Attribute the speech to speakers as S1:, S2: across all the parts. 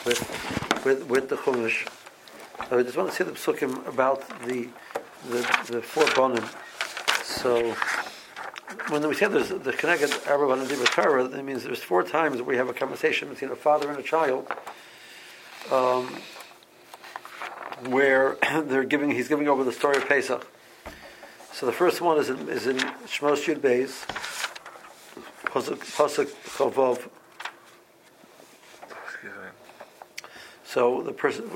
S1: with the Chumash. I just want to say the psukim about the four bonim. So when we say there's the Keneged Arba Banim Dibur Torah, that means there's 4 times where you have a conversation between a father and a child, where he's giving over the story of Pesach. So the first one is in Shmos Yud Beis, Pasuk Chavov. So the person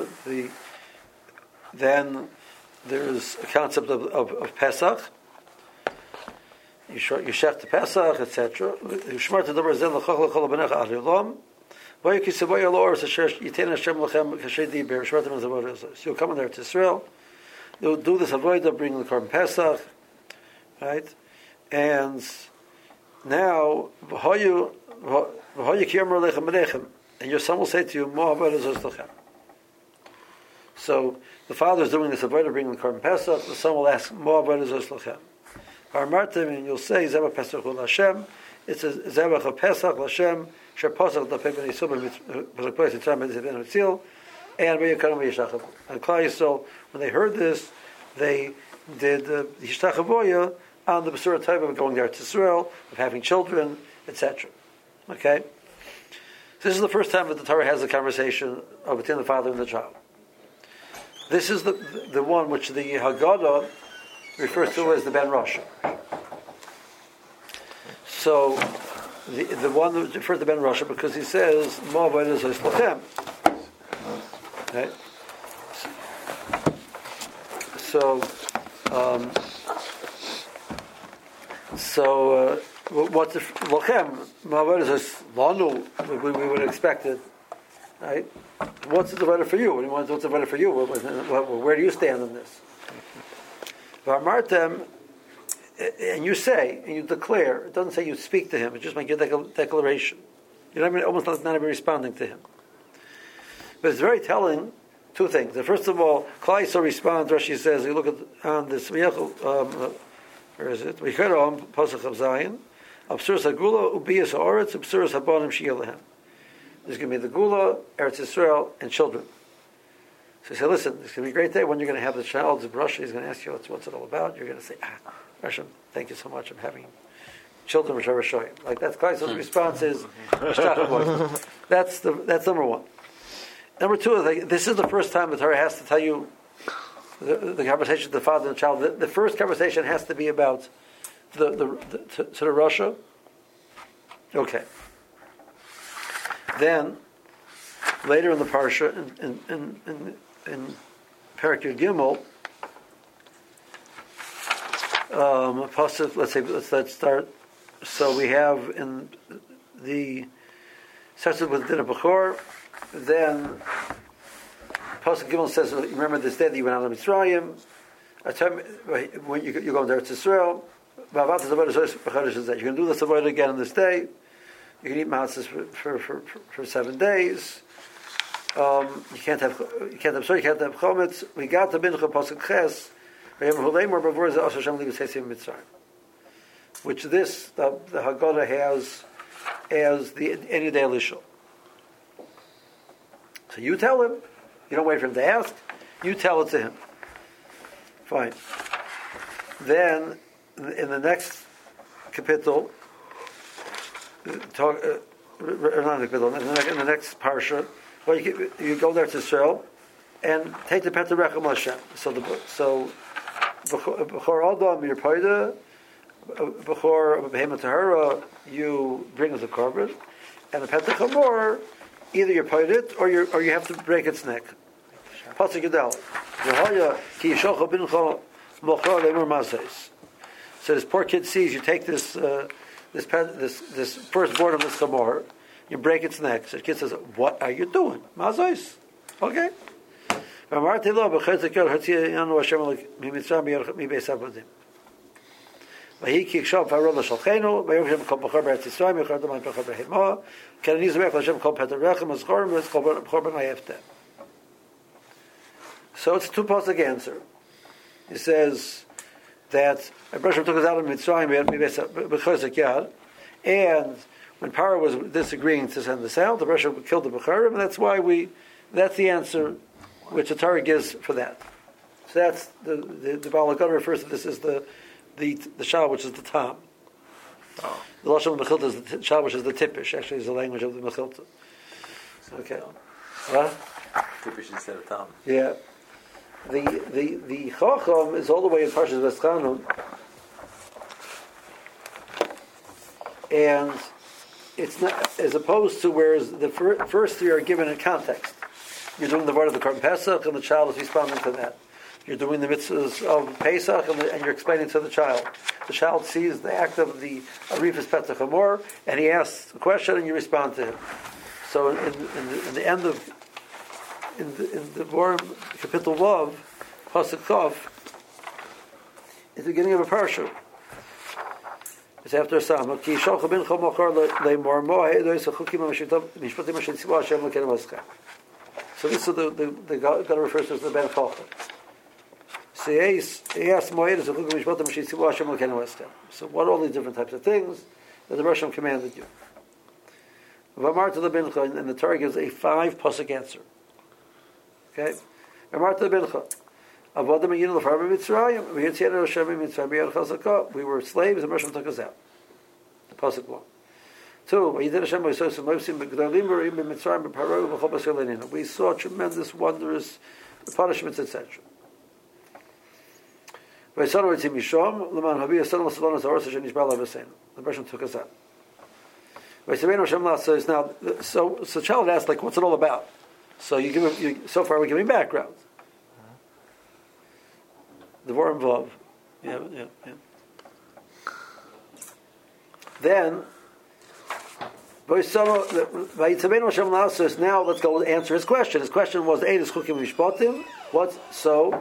S1: then there's a concept of Pesach. You shech the Pesach, etc. Yishmar to davar zen l'chach l'chol b'necha ad yolam. V'yu kisavoy alor asher yitein Hashem lachem kashrei diber. Yishmar to davar zen. So you'll come in there to Israel. They'll do this avodah, bring the korban Pesach, right? And now v'hoyu kiyomer lechem b'nechem, and your son will say to you, Mo avodah zos lachem. So the father is doing this avodah, bringing the korban Pesach. The son will ask, Mo avodah zos lachem. And you'll say Zebach Pesach Hashem. It's a Zebach of Pesach Hashem. Shar Pesach Dafei Ben Yisrael Pesach Pesach Yitzram Ben Zebach Yitzil and Vayikaram Yishtachav. And Klal Yisrael, when they heard this, they did the Yishtachavoya on the Basura type of going there to Israel, of having children, etc. Okay, so this is the first time that the Torah has a conversation between the father and the child. This is the one which the Haggadah refers to as the Ben Rosh. So the one that refers to Ben Rosh because he says Mo'avad is Lachem. Right? So what's the Lachem? Mo'avad is Lanu. We would expect it, right? What's the better for you? What's the better for you? Where do you stand on this? V'amartem, and you say, and you declare, it doesn't say you speak to him, it just makes a declaration. You're almost not even responding to him. But it's very telling, 2 things. First of all, Klal Yisrael responds, Rashi says, you look on this, where is it? V'yichero Pasuk of Zion, Absuras HaGula, Ubiyas HaOretz, Absuras HaBonim She'yelehem. There's going to be the Gula, Eretz Yisrael, and children. So he said, listen, it's going to be a great day when you're going to have the child's brush. He's going to ask you what's it all about. You're going to say, Hashem, thank you so much. I'm having children which I will show you. Like that's Klal Yisrael's response is, that's number 1. Number 2, this is the first time the Torah has to tell you the conversation with the father and the child. The first conversation has to be about the Russia. Okay. Then, later in the parsha, in Perek Yud Gimel, let's start. So we have in the starts with Din Bechor. Then Pasuk Gimel says, "Remember this day that you went out of Mitzrayim. When you go there to Israel, you're going to do this avodah again on this day. You can eat matzahs for 7 days." You can't have chometz. We got the mincha pasuk ches. Which this the Haggadah has as the any day lishul. So you tell him. You don't wait for him to ask. You tell it to him. Fine. Then in the next kapitel, in the next parsha. Well, you go there to Israel and take the Petah Rechem Hashem. So b'chor Adam your paida, b'chor Behema Tahara you bring as a korban, and the Petah Chamor either you paid it or you have to break its neck. Pasuk Yudal. Ki yishocha bincha mochar lemur mazes. So this poor kid sees you take this firstborn of this chamor. You break its neck. So the kid says, "What are you doing?" Mazois. Okay. So it's a 2-pasuk answer. He says that Abraham took us out of Mitzrayim, and when Paro was disagreeing to send this out, the Russia killed the Becharim, and that's the answer which the Torah gives for that. So that's the Baal HaGadol refers to this as the Shal, which is the Tam.
S2: Oh.
S1: The Lashon of the Mechilta is the Shal, which is the Tippish. Actually, is the language of the Mechilta. Okay. What?
S2: Tippish instead of Tam.
S1: Yeah. The Chacham is all the way in Parshas V'eschanu, and it's not as opposed to whereas the first three are given in context. You're doing the word of the Korban Pesach, and the child is responding to that. You're doing the mitzvahs of Pesach, and you're explaining to the child. The child sees the act of the Arifas Petach Hamor, and he asks a question, and you respond to him. So in the end of in the Vorim Kapitel Vav, Pasuk Chav, it's the beginning of a parsha. It's after Sama. Ki Shalcha bin Chomachar le'mor mo'eh dois hachukim mishpatim asher tzivah Hashem l'kenem haskam. So this is the God refers to as the Ben Chacham. So he asks mo'eh dois hachukim mishpatim asher tzivah Hashem l'kenem haskam. So what are all these different types of things that the Rosh commanded you? V'amar to the Bincha, and the Torah gives a 5 pasuk answer. Okay? V'amar to the Bincha. We were slaves, and Hashem took us out. Pasuk 1. 2. We saw tremendous, wondrous punishments, etc. The Hashem took us out. Now, so the child asked, like, what's it all about? So so far we're giving background. The Vorim Vav. Yeah. Then, now let's go answer his question. His question was, Eidus Chukim Mishpatim. What's so?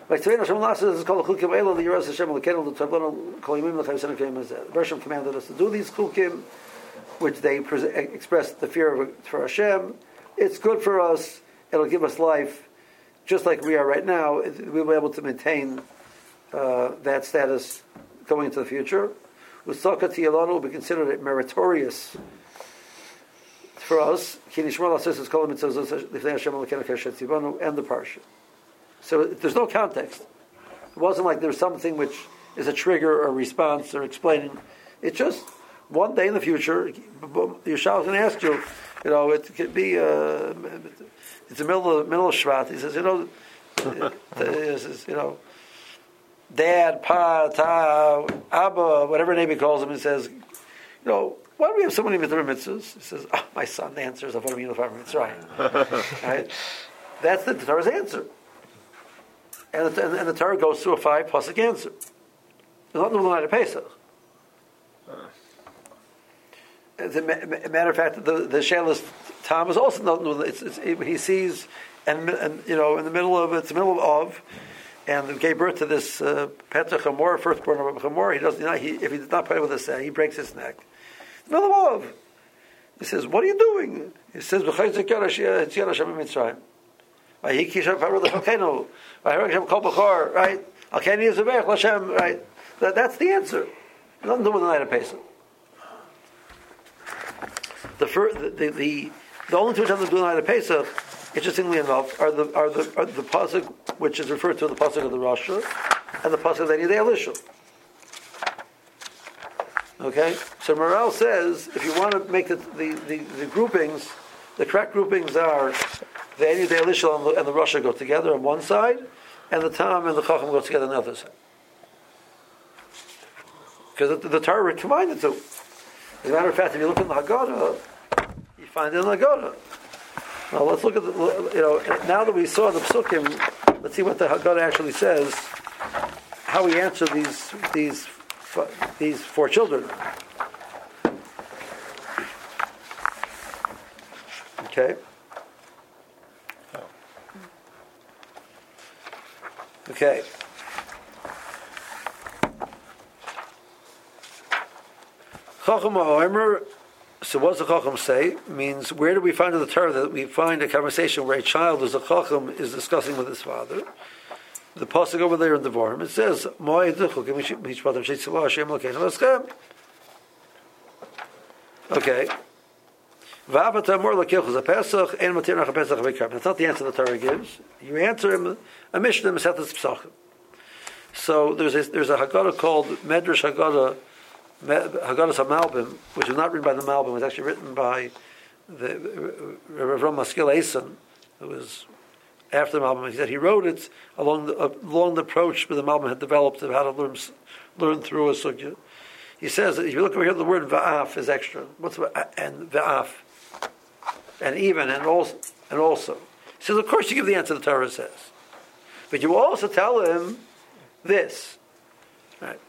S1: Bershom commanded us to do these Chukim, which they express the fear for Hashem. It's good for us. It'll give us life. Just like we are right now, we'll be able to maintain that status going into the future. With Saka Tiyalana will be considered it meritorious for us. And the Parsha. So there's no context. It wasn't like there's something which is a trigger or response or explaining. It's just one day in the future, your child is going to ask you, it could be. It's the middle of Shvat. He says, Dad, Pa, Ta, Abba, whatever name he calls him, he says, why do we have so many mitzvahs? He says, my son, the answer is Avodah Mitzrayim. Right? That's the Torah's answer. And the Torah goes through a 5 pasuk answer. It's not the night of Pesach. As a matter of fact, the Shelas Tom is also not. He sees, and in the middle of and gave birth to this Petach Hamor, firstborn of Hamor. He doesn't. If he does not play with the he breaks his neck. In the middle of. He says, "What are you doing?" He says, "Right? Right? That's the answer. Nothing to do with the night of Pesach. The only two times to do the night of Pesach, interestingly enough, are the pasuk which is referred to in the pasuk of the Rasha and the pasuk of the Nidei Elisha. Okay, so Maral says if you want to make the groupings, the correct groupings are the Nidei Elisha and the Rasha go together on one side, and the Tam and the Chacham go together on the other side. Because the Torah combined the two. As a matter of fact, if you look in the Haggadah, you find it in the Haggadah. Now let's look at now that we saw the Psukim, let's see what the Haggadah actually says, how we answer these 4 children. Okay. Okay. Chacham ha'omer. So what's the Chacham say? Means where do we find in the Torah that we find a conversation where a child who's a Chacham is discussing with his father? The pasuk over there in the Vorim, it says, Okay. That's not the answer the Torah gives. You answer him a Mishnah Meseches Pesachim. So there's a Haggadah called Medrash Haggadah HaMalbim, which was not written by the Malbim. It was actually written by the Rav Maskil Eisen, who was after the Malbim. He said he wrote it along the approach that the Malbim had developed of how to learn through a sugya. He says that if you look over here, the word va'af is extra. What's and va'af? And even and also. He says, of course you give the answer the Torah says. But you also tell him this. Right.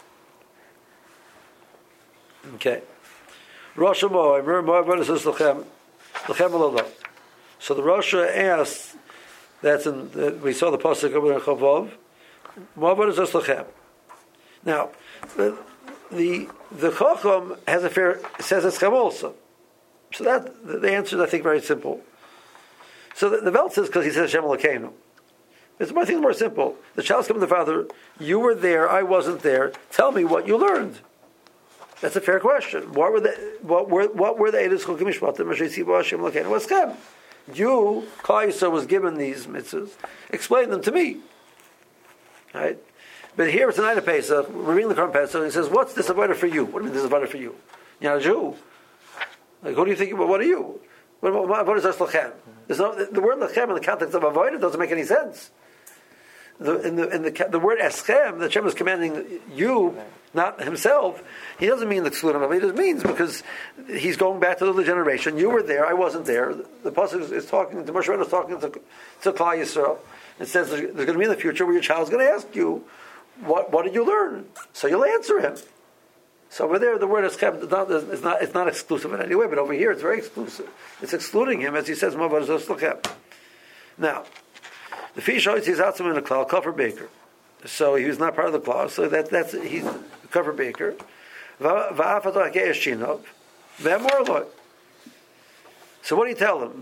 S1: Okay. Rosh Hashanah says Lechem Alallah. So the Rosh asked, that's in we saw the pasuk over in Chavav. Mo'avad says Lechem. Now the Chacham has a fair says it's Chem also. So that the answer is, I think, very simple. So the Welt says because he says Hashem Elokeinu. It's I think more simple. The child's coming to the father. You were there. I wasn't there. Tell me what you learned. That's a fair question. What were the Eidos Chukim Mishpatim Mashayitzivu Hashem Elokeinu? What's Chem? You, Klal Yisrael, was given these mitzvahs. Explain them to me. Right? But here it's a night of Pesach. We're reading the Quran Pesach. And he says, "What's this avodah for you? What do you mean this is avodah for you? You're not a Jew. Like, who do you think? What are you? What is lechem? The word lechem in the context of avodah doesn't make any sense. The word eschem, the Hashem is commanding you, not himself. He doesn't mean exclude him. He just means because he's going back to the generation. You were there, I wasn't there. The pasuk is talking to Moshe Rabbeinu, is talking to Klal Yisrael. It says there's going to be in the future where your child's going to ask you, what did you learn? So you'll answer him. So over there, the word eschem it's not exclusive in any way, but over here it's very exclusive. It's excluding him, as he says, now, the fish always sees out in a klal, cover baker. So he was not part of the klal, so that's he's a cover baker. So what do you tell him?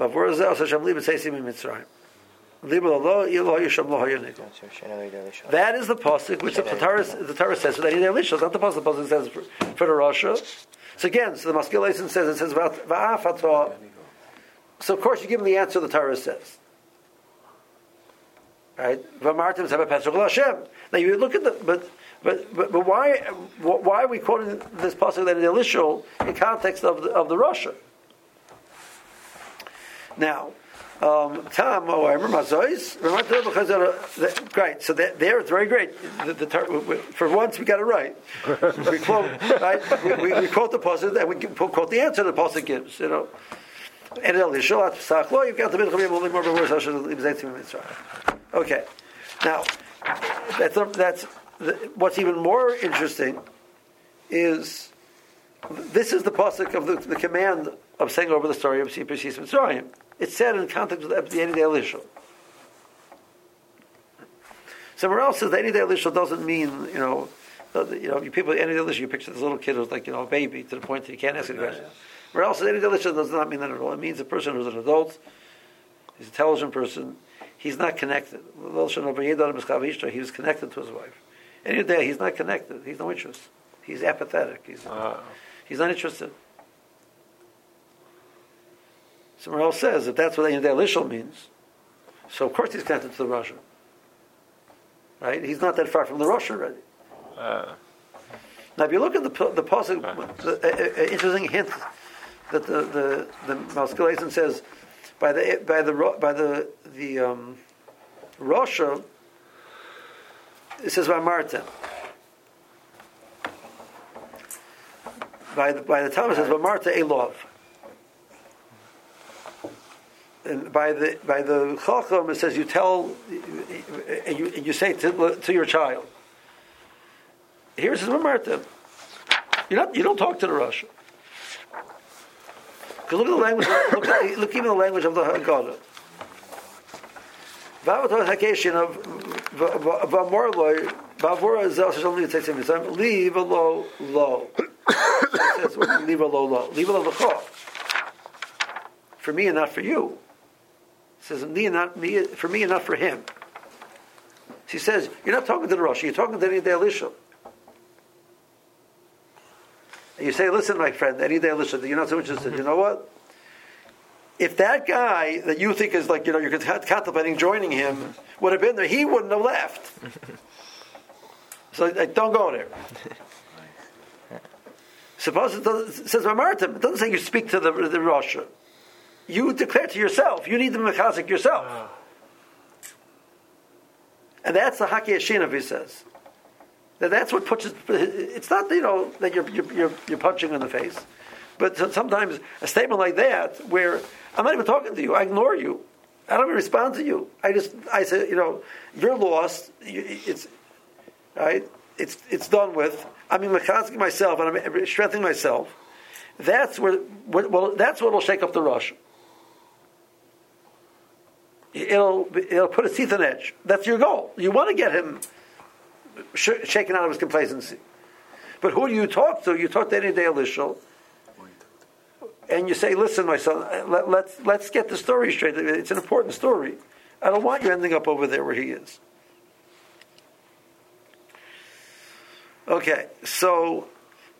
S1: That is the pasuk which the Torah says for the Elisha. It's not the pasuk. The pasuk says for the Rasha. So again, the Maskil Eisen says it says va'afatah. So of course you give him the answer the Torah says. Right? V'amartim sabah pesach l'Hashem. Now you look at the but why are we quoting this pasuk that is Elisha in context of the Rasha? Now. I remember Mazois. Great. So there it's very great. For once we got it right. We quote we quote the pasuk and we quote the answer the pasuk gives. You know. And Elisha Pesach you've got the okay. Now that's what's even more interesting is this is the pasuk of the command of saying over the story of Sipashis Mitzrayim. It's said in context of the Enid Elisha. Somewhere else says the Enid Elisha doesn't mean, you people Enid Elisha, you picture this little kid who's like, a baby to the point that you can't ask any questions. Where else Enid Elisha does not mean that at all. It means a person who's an adult, he's an intelligent person, he's not connected. He was connected to his wife. Any day he's not connected, he's no interest. He's apathetic. He's not interested. Somewhere else says that that's what the Elisha means. So of course he's connected to the Russia. Right? He's not that far from the Russia already. Now if you look at the pasuk, interesting hint that the Maskil Eisen says by the Russia, it says by Martin. By the Talmud it says by Marta Elov. And by the Chacham, it says you tell, and you say to your child. Here it says Marta. You don't talk to the Russia. Because look at the language. Look even the language of the Haggadah. V'avatar hakeshin of v'amorloi b'avora zel sheshal nitzeitzim mitzrayim leave a low. It says leave a low. Leave a low l'cho. For me and not for you. It says me and not me for me and not for him. She says you're not talking to the Rosh. You're talking to the Elisha. You You say, listen, my friend, any day, listen, you're not so interested. You know what? If that guy that you think is like, you're contemplating joining him would have been there, he wouldn't have left. So don't go there. Suppose it says Mamartim, it doesn't say you speak to the Rosh. You declare to yourself. You need the mechazik yourself. And that's the Haki Ashinav, he says. That's what puts it. It's not that you're punching in the face, but sometimes a statement like that, where I'm not even talking to you, I ignore you, I don't even respond to you. I say, you're lost. It's right. It's done with. I'm mechazing myself and I'm strengthening myself. That's that's what will shake up the rush. It'll put his teeth on edge. That's your goal. You want to get him shaken out of his complacency. But who do you talk to? You talk to any day Elishal, and you say, "Listen, my son, let's get the story straight. It's an important story. I don't want you ending up over there where he is." Okay, so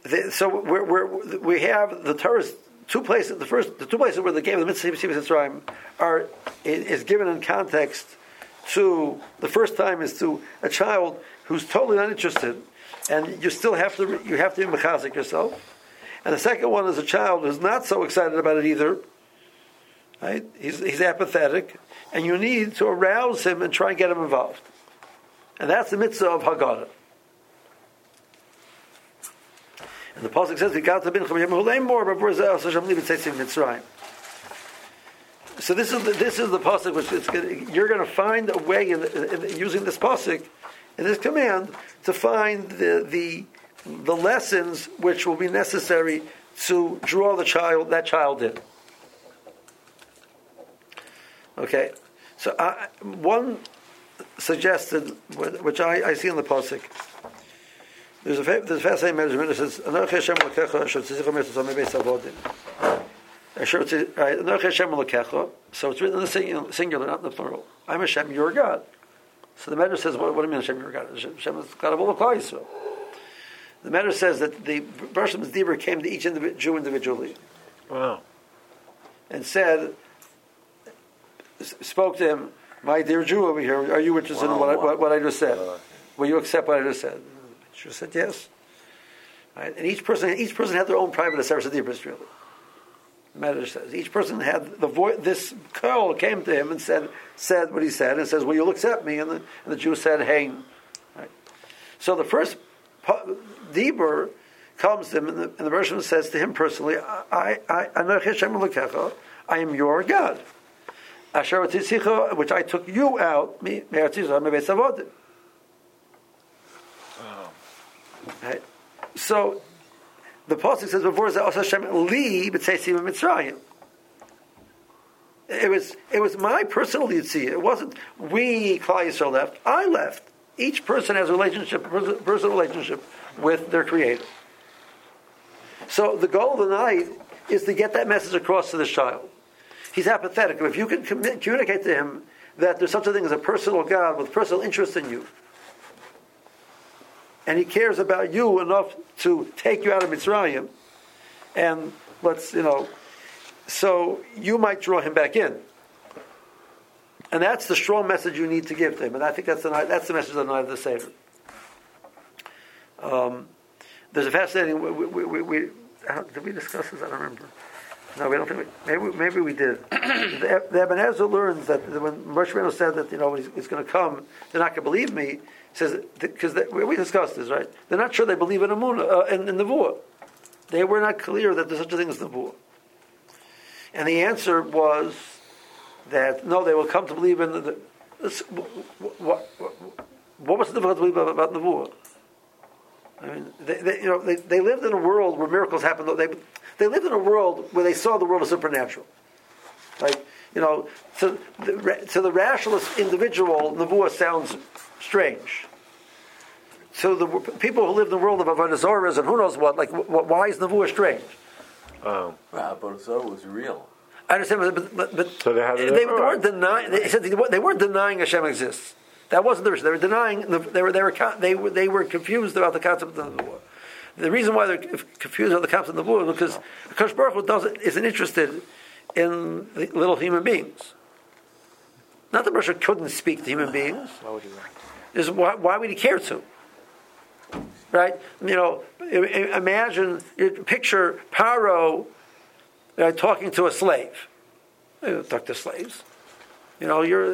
S1: we have the Torah's two places. The two places where the game of the Mitzvah Mitzrayim is given in context to the first time is to a child who's totally uninterested, and you still have to be mechazik yourself. And the second one is a child who's not so excited about it either. Right? He's apathetic, and you need to arouse him and try and get him involved. And that's the mitzvah of Haggadah. And the pasuk says, Mitzrayim. So this is the pasuk which you're going to find a way in using this pasuk in this command to find the lessons which will be necessary to draw that child in. Okay, so one suggested, which I see in the pasuk. There's a fascinating measurement that says, Anochi Hashem Elokecha, Asher Tzitzicha Mitzvah Mebeis Avodim. Anochi Hashem Elokecha, so it's written in the singular, not in the plural. I'm Hashem, your God. So the Medrash says, what do you mean Hashem, your God? Hashem is God of all of Klal Yisrael. The Medrash says that the Bershom's Dibur came to each Jew individually.
S3: Wow.
S1: And spoke to him, my dear Jew over here, are you interested in what I just said? Will you accept what I just said? She said yes. Right? And each person had their own private Aseret Dibros, really. The Medrash says each person had the voice. This girl came to him and said what he said, and says, "Well, you'll accept me." And the Jew said, "Hey." Right? So the first Dibur comes to him, and the version says to him personally, "I am your God. Asher Tzitzicha, which I took you out, me Mebeis Avodim." Right? So the pasuk says before that Hashem li b'tzeisim Mitzrayim. It was my personal yitziyah. It wasn't we Klal Yisrael left. I left. Each person has a personal relationship with their Creator. So the goal of the night is to get that message across to this child. He's apathetic. If you can communicate to him that there's such a thing as a personal God with personal interest in you, and he cares about you enough to take you out of Mitzrayim, and so you might draw him back in. And that's the strong message you need to give to him. And I think that's the message of the night of the Seder. There's a fascinating. Did we discuss this? I don't remember. No, we don't think. Maybe we did. The Ibn Ezra learns that when Moshe Rabbeinu said that he's going to come, they're not going to believe me. Says because we discussed this, right? They're not sure they believe in Amunah in Nevuah. They were not clear that there's such a thing as Nevuah. And the answer was that no, they will come to believe in what was the difficult to believe about Nevuah? I mean, they lived in a world where miracles happened. They lived in a world where they saw the world as supernatural. Like, to the rationalist individual, Nevuah sounds strange. So the people who live in the world of Avodah Zarah and who knows what, why is Nevuah strange?
S2: Avodah Zarah was real.
S1: I understand, but
S3: so
S1: they weren't denying. They said they weren't denying Hashem exists. That wasn't the reason. They were denying. They were confused about the concept of Nevuah. The reason why they're confused with the concept of the blue is because Hakadosh Baruch Hu isn't interested in little human beings. Not that Moshe couldn't speak to human beings.
S3: Why would he?
S1: Why would he care to? Right? Imagine, picture Paro talking to a slave. You don't talk to slaves. You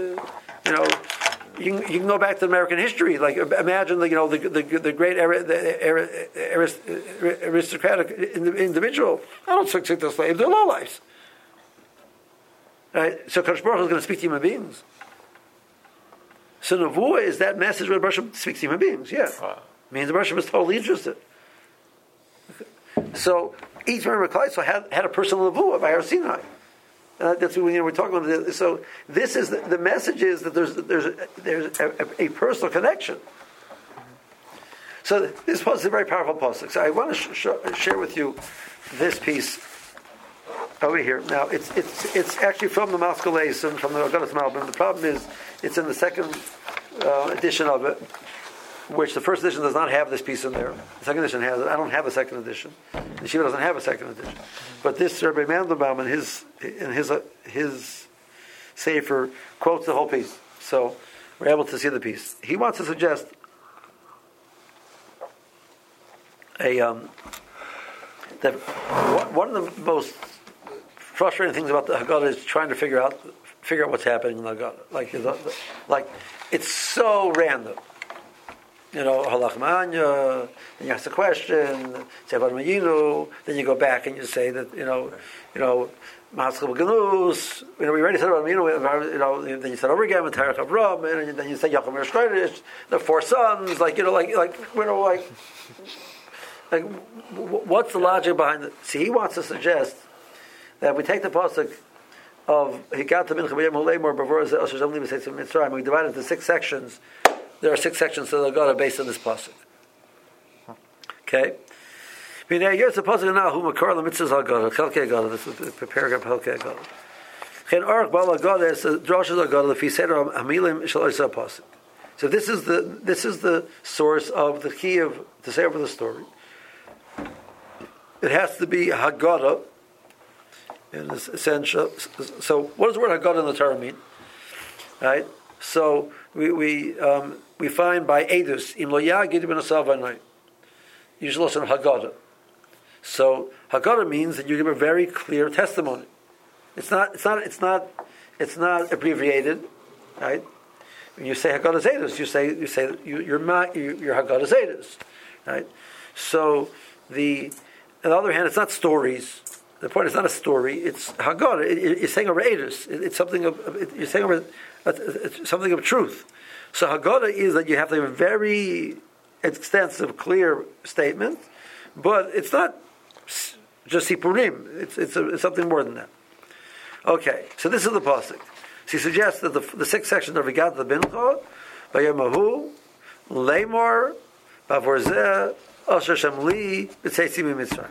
S1: can go back to American history. Like imagine the great aristocratic individual. I don't speak to slaves; they're lowlifes. Right? So Kadosh Baruch Hu is going to speak to human beings. So Nevuah is that message where the Baruch Hu speaks to human beings. Yeah, means the Baruch Hu is totally interested. So each member of Klal had a personal Nevuah by Har Sinai. That's what we're talking about. So this is the message is that there's a personal connection. So this post is a very powerful post. So I want to share with you this piece over here. Now it's actually from the Maskeleis, from the Agadas Malbim. The problem is it's in the second edition of it, which the first edition does not have this piece in there. The second edition has it. I don't have a second edition. The Shiva doesn't have a second edition. But this Rabbi Mandelbaum in his Sefer quotes the whole piece. So we're able to see the piece. He wants to suggest that one of the most frustrating things about the Haggadah is trying to figure out what's happening in the Haggadah. Like it's so random. Halach Ma'anya, then you ask the question, say Avad Mayinu, then you go back and you say that, Mahaskal Ganus, we already said Avad Mayinu, then you said over again, Tarek Avram, and then you say Yacham Yershkodesh, the four sons, what's the logic behind it? See, he wants to suggest that we take the pasuk of Higat Min Chabayim Huleimor Bavor Zeh Osher Zomli B'Seitzim Mitzrayim, we divide it into 6 sections. There are 6 sections to the Haggadah based on this pasuk. Okay? Here's the pasuk now. Who makar the mitzvahs Haggadah? Chelkei Haggadah. This is the paragraph Chelkei Haggadah. Chen Aruch Bal Haggadah is the drashas Haggadah. The Fiseder Hamilim Shel Oisah pasuk. So this is the source of the key of to say over the story. It has to be Haggadah. In this essential. So what does the word Haggadah in the Torah mean? Right. So we find by Edus im lo yagid ben asav v'nai. You should listen to Haggadah. So Haggadah means that you give a very clear testimony. It's not abbreviated, right? When you say Haggadah Edus, you say you're Haggadah Edus, right? So on the other hand, it's not stories. The point is not a story; it's Haggadah. You're saying over Edus. It's something of you're saying over. It's something of truth. So Haggadah is that you have to have a very extensive, clear statement, but it's not just Sipurim. It's something more than that. Okay, so this is the pasuk. So he suggests that the 6 sections are Vigat the Bincha, Vayamahu, Leimor, Bavorzeh, Asher Shamli, B'Tzeitzim Mitzrayim.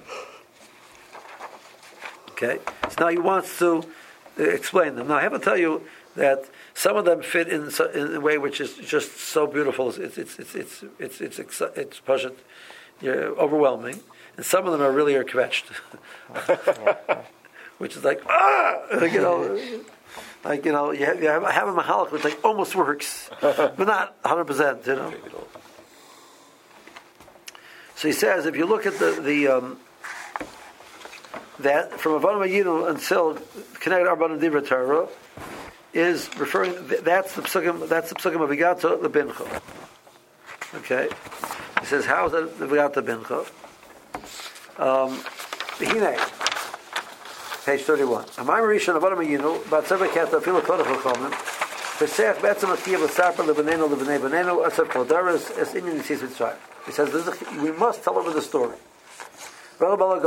S1: Okay, so now he wants to explain them. Now I have to tell you that some of them fit in a way which is just so beautiful. It's overwhelming, and some of them are really kvetched, which is like you have a mahalach which almost works, but not 100%. So he says if you look at the that from Avad Mayinu until Keneged Arbanim Divrei Torah is referring. That's the psukim. That's the psukim of Vigata the Bincha. Okay, he says how is that the Vigata Bincha? Hine, page 31. Amay Rishon Avad Mayinu Batzeva Kata Filu Kodach L'Chomim Pesach Betzem Akiyah L'Sarpa L'Benenu L'Benei Benenu Asaf Kodaras Es Inyan Yitzis Mitzrayim. He says we must tell over the story. Why?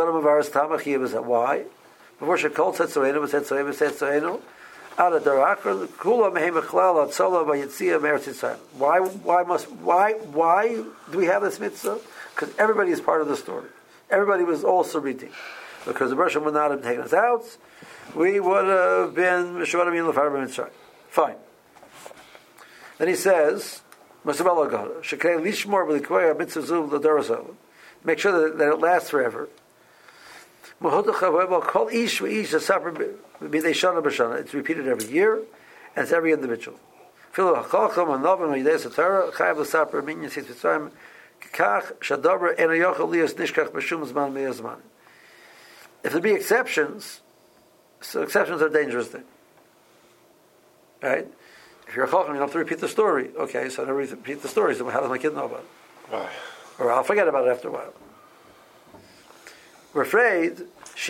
S1: Before Shekol said Tzorenu, said Tzorenu, Ada Darakar, Kula Mehem Echlal, Atzola, Vayitzia, Meretz Yitzrayim. Why do we have this mitzvah? Because everybody is part of the story. Everybody was also reading. Because the Bershom would not have taken us out, we would have been Meshuvarim L'Farba Mitzrayim. Fine. Then he says, Masabel Agada, Shekei Lishmor B'Likoya Mitzvah Zuv L'Dorasov. make sure that it lasts forever. It's repeated every year, and it's every individual. If there be exceptions, so exceptions are a dangerous thing. Right? If you're a chacham, you don't have to repeat the story. Okay, so I never repeat the story, so how does my kid know about it?
S2: Right.
S1: Or I'll forget about it after a while. We're afraid if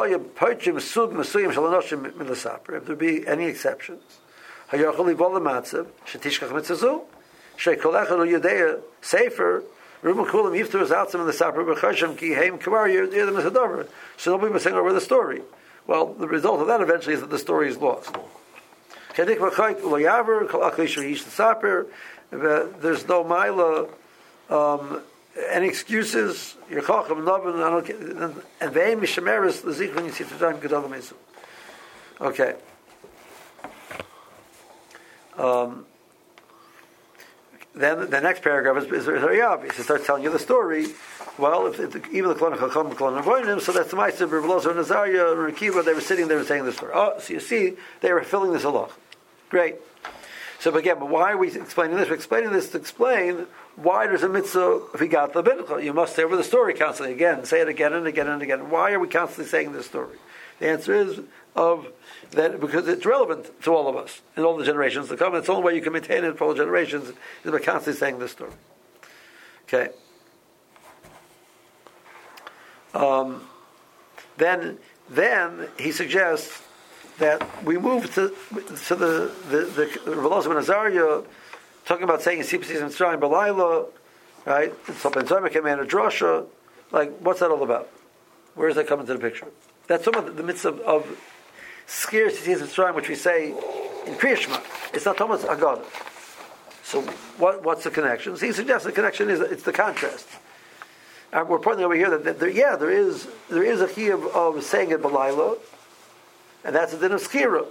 S1: there be any exceptions. Safer. So nobody was saying over the story. Well, the result of that eventually is that the story is lost. There's no mila, any excuses. Okay. Then the next paragraph is very obvious. It starts telling you the story. Well, if even the Klon Chacham, Klon Avonim, so that's the Ma'aser Reb Elazar and Azariah and Rekiva. They were sitting there and saying the story. Oh, so you see, they were filling this halach. Great. So again, but why are we explaining this? We're explaining this to explain why there's a mitzvah if we got the bincha. You must say over the story constantly again, say it again and again and again. Why are we constantly saying this story? The answer is that because it's relevant to all of us in all the generations to come. It's the only way you can maintain it for all the generations is by constantly saying this story. Okay. Then he suggests that we move to the Reb Elazar ben Azariah talking about saying Sipsis and Mitzrayim B'Layla, right? So Ben Zayma came in a drasha. Like, what's that all about? Where does that come into the picture? That's some of the mitzvah of scare Sipsis and Mitzrayim, which we say in Kriya Shema. It's not Thomas Haggadah. So what's the connection? So he suggests the connection is it's the contrast. We're pointing over here that there is a chiyuv of saying it B'Layla, and that's a din of skira.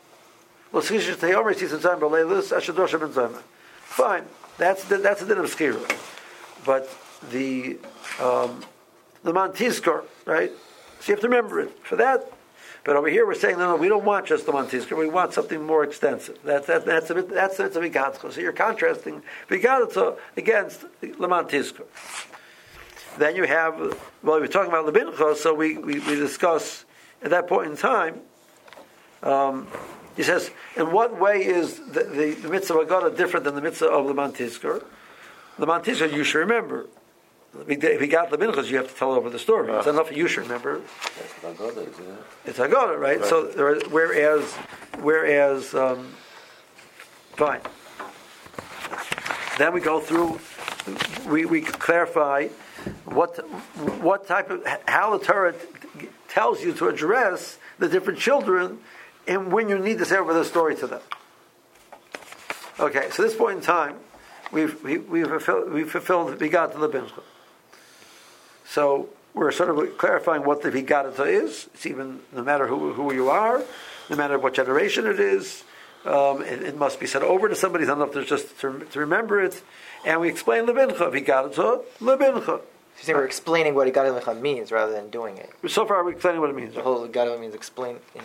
S1: Fine, that's a din of skira. But the man tizkor, right? So you have to remember it for that. But over here we're saying no, we don't want just the man tizkor. We want something more extensive. That's a vigatzo. So you're contrasting vigatzo against the man tizkor. Then you have we're talking about the bincha, so we discuss at that point in time. He says, in what way is the mitzvah of Haggadah different than the mitzvah of the Man Tizkor? The Man Tizkor, you should remember. If he got the minchas, you have to tell over the story. It's enough you should remember.
S2: That's Haggadah, isn't it?
S1: It's Haggadah, right? So, whereas, fine. Then we go through, we clarify what type of, how the Torah tells you to address the different children and when you need to say over the story to them. Okay, so at this point in time, we've fulfilled the Vigat to the Bincha. So we're sort of clarifying what the Vigat is. It's even no matter who you are, no matter what generation it is. It must be said over to somebody. It's not enough just to remember it. And we explain Lebincha, Vigat to Lebincha.
S3: So we're explaining what Vigat means rather than doing it.
S1: So far, we're explaining what it means.
S3: The whole Vigat means explain. Yeah.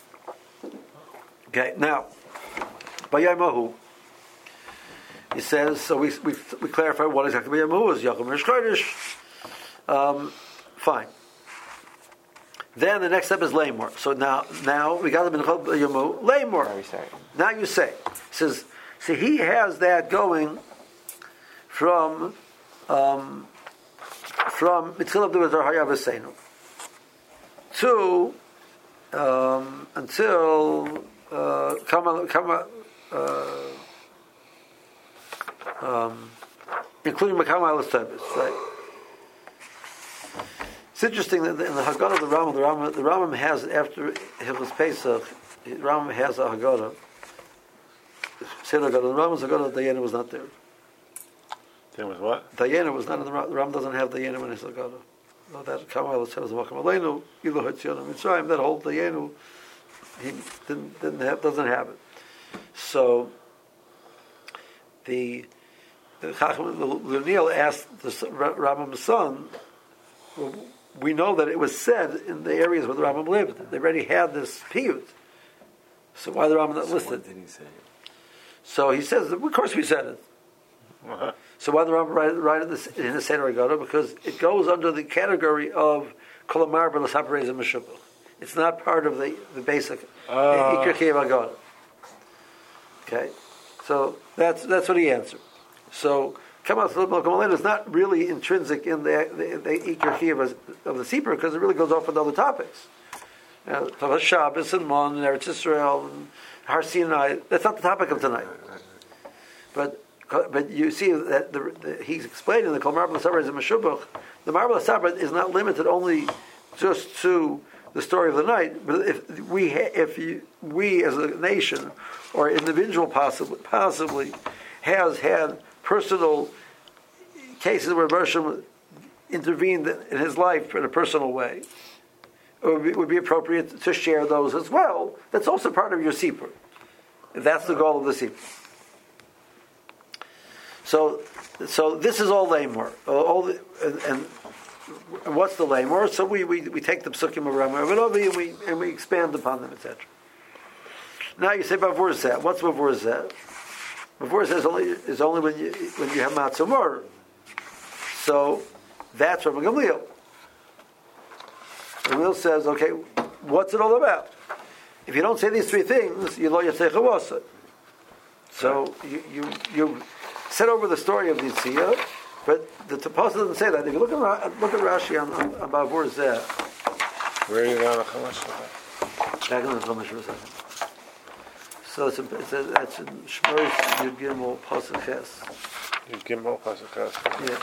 S1: Okay, now, Bayayimahu, he says, so we clarify what exactly Bayayimahu is, Yaakov Rish Chodesh. Fine. Then the next step is Lamor. So now we got the Binchot Bayayimahu, Lamor. Now you say, says, see, he has that going from Mitzilab Duvatar Hayav Eseinu to until including Makam Alas Tevis, right? It's interesting that in the Haggadah of the Rambam has, after Hilchos Pesach, the Rambam has a Haggadah. Say the Haggadah. The Rambam's Haggadah, Dayena was not there.
S2: There was what?
S1: Dayena was not in the Rambam. Doesn't have Dayena in his Haggadah. No, that Makam Alas Tevis, Makam Aleinu, Ilu Hatzion Mitzrayim. That whole Dayenu, he doesn't have it. So the Chacham L'Neil asked the Rambam's son, we know that it was said in the areas where the Rambam lived. They already had this piyut. So why the Rambam not listed?
S2: What did he say?
S1: So he says, of course we said it.
S2: Uh-huh.
S1: So why the Rambam write it in the Seder Haggadah? Because it goes under the category of Kolamar B'Lasapar and Meshubach. It's not part of the basic Ikar Chiyuv Haggadah. Okay, so that's what he answered. So Kamas L'Malkom is not really intrinsic in the Ikar Chiyuv of the Sipur because it really goes off with other topics. Shabbos and Mon and Eretz Yisrael and Har Sinai. That's not the topic of tonight. But you see that he's explaining the Kol Marble Sabra is a Meshubach. The Marble Sabra is not limited only just to the story of the night, but if we as a nation or individual possibly has had personal cases where Bershom intervened in his life in a personal way, it would be appropriate to share those as well. That's also part of your Sipur. If that's the goal of the Sipur. So this is all Lamor. And what's the Lamor? So we take the Psukim of Rambam and we expand upon them, etc. Now you say Bavur Zeh. What's Bavur Zeh? Bavur Zeh is only when you have Matzah Mor. So that's Rabbi Gamliel. Gamliel says, okay, what's it all about? If you don't say these three things, you lo yatzei chavasa. So you set over the story of the Yitzhak, but the Topos doesn't say that. If you look at Rashi on Bavur Zeh,
S2: Where are you going to Chumash?
S1: back in the Chumash for a second. So it's in Shmos Yud Gimel Pasuk Ches.
S2: Yud Gimel Pasuk Ches.
S1: Yeah.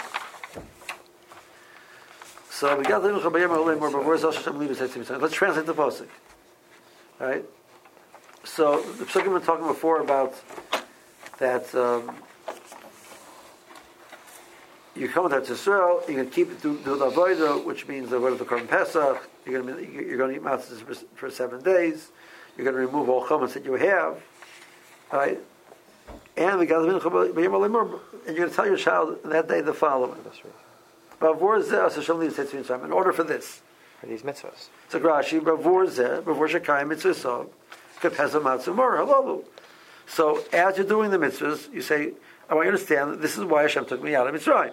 S1: So we got the Chabayim Olim more Bavur Zeh Hashem Levi Tzeitzim. Let's translate the pasuk. Right. So the Psukim we were talking before about that. You come to Israel, you're going to keep do the avodah, which means the avodah of the Korban Pesach. You're going to eat matzahs for 7 days. You're going to remove all chametz that you have, right? And we got the mincha, and you're going to tell your child that day the following. Bavur zeh, in order for this,
S3: For these mitzvahs.
S1: so Rashi, bavur zeh, bavur shekayim mitzvah, kepesa matzah mor halalu. So as you're doing the mitzvahs, you say, I want you to understand that this is why Hashem took me out of Mitzrayim.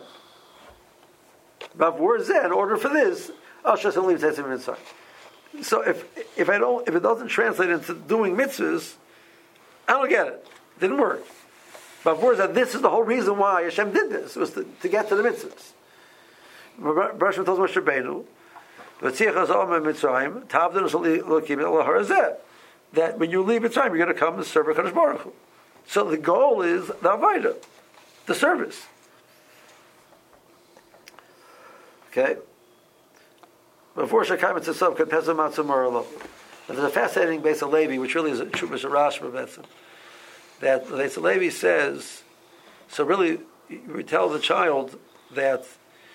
S1: Bavur zeh, in order for this, Hashem leaves Mitzrayim. So if it doesn't translate into doing mitzvahs, I don't get it. It didn't work. Bavur zeh, this is the whole reason why Hashem did this, was to get to the mitzvahs. Bereshit tells Moshe Rabbeinu, that when you leave Mitzrayim, you're going to come and serve HaKadosh Baruch Hu. So the goal is the Avodah, the service. Okay? Before Shekayim it's itself, could Pesach Matzah Moralo. There's a fascinating Beis Halevi, which really is a Chumash Rashba Betzim. That Beis Halevi says, so really, we tell the child that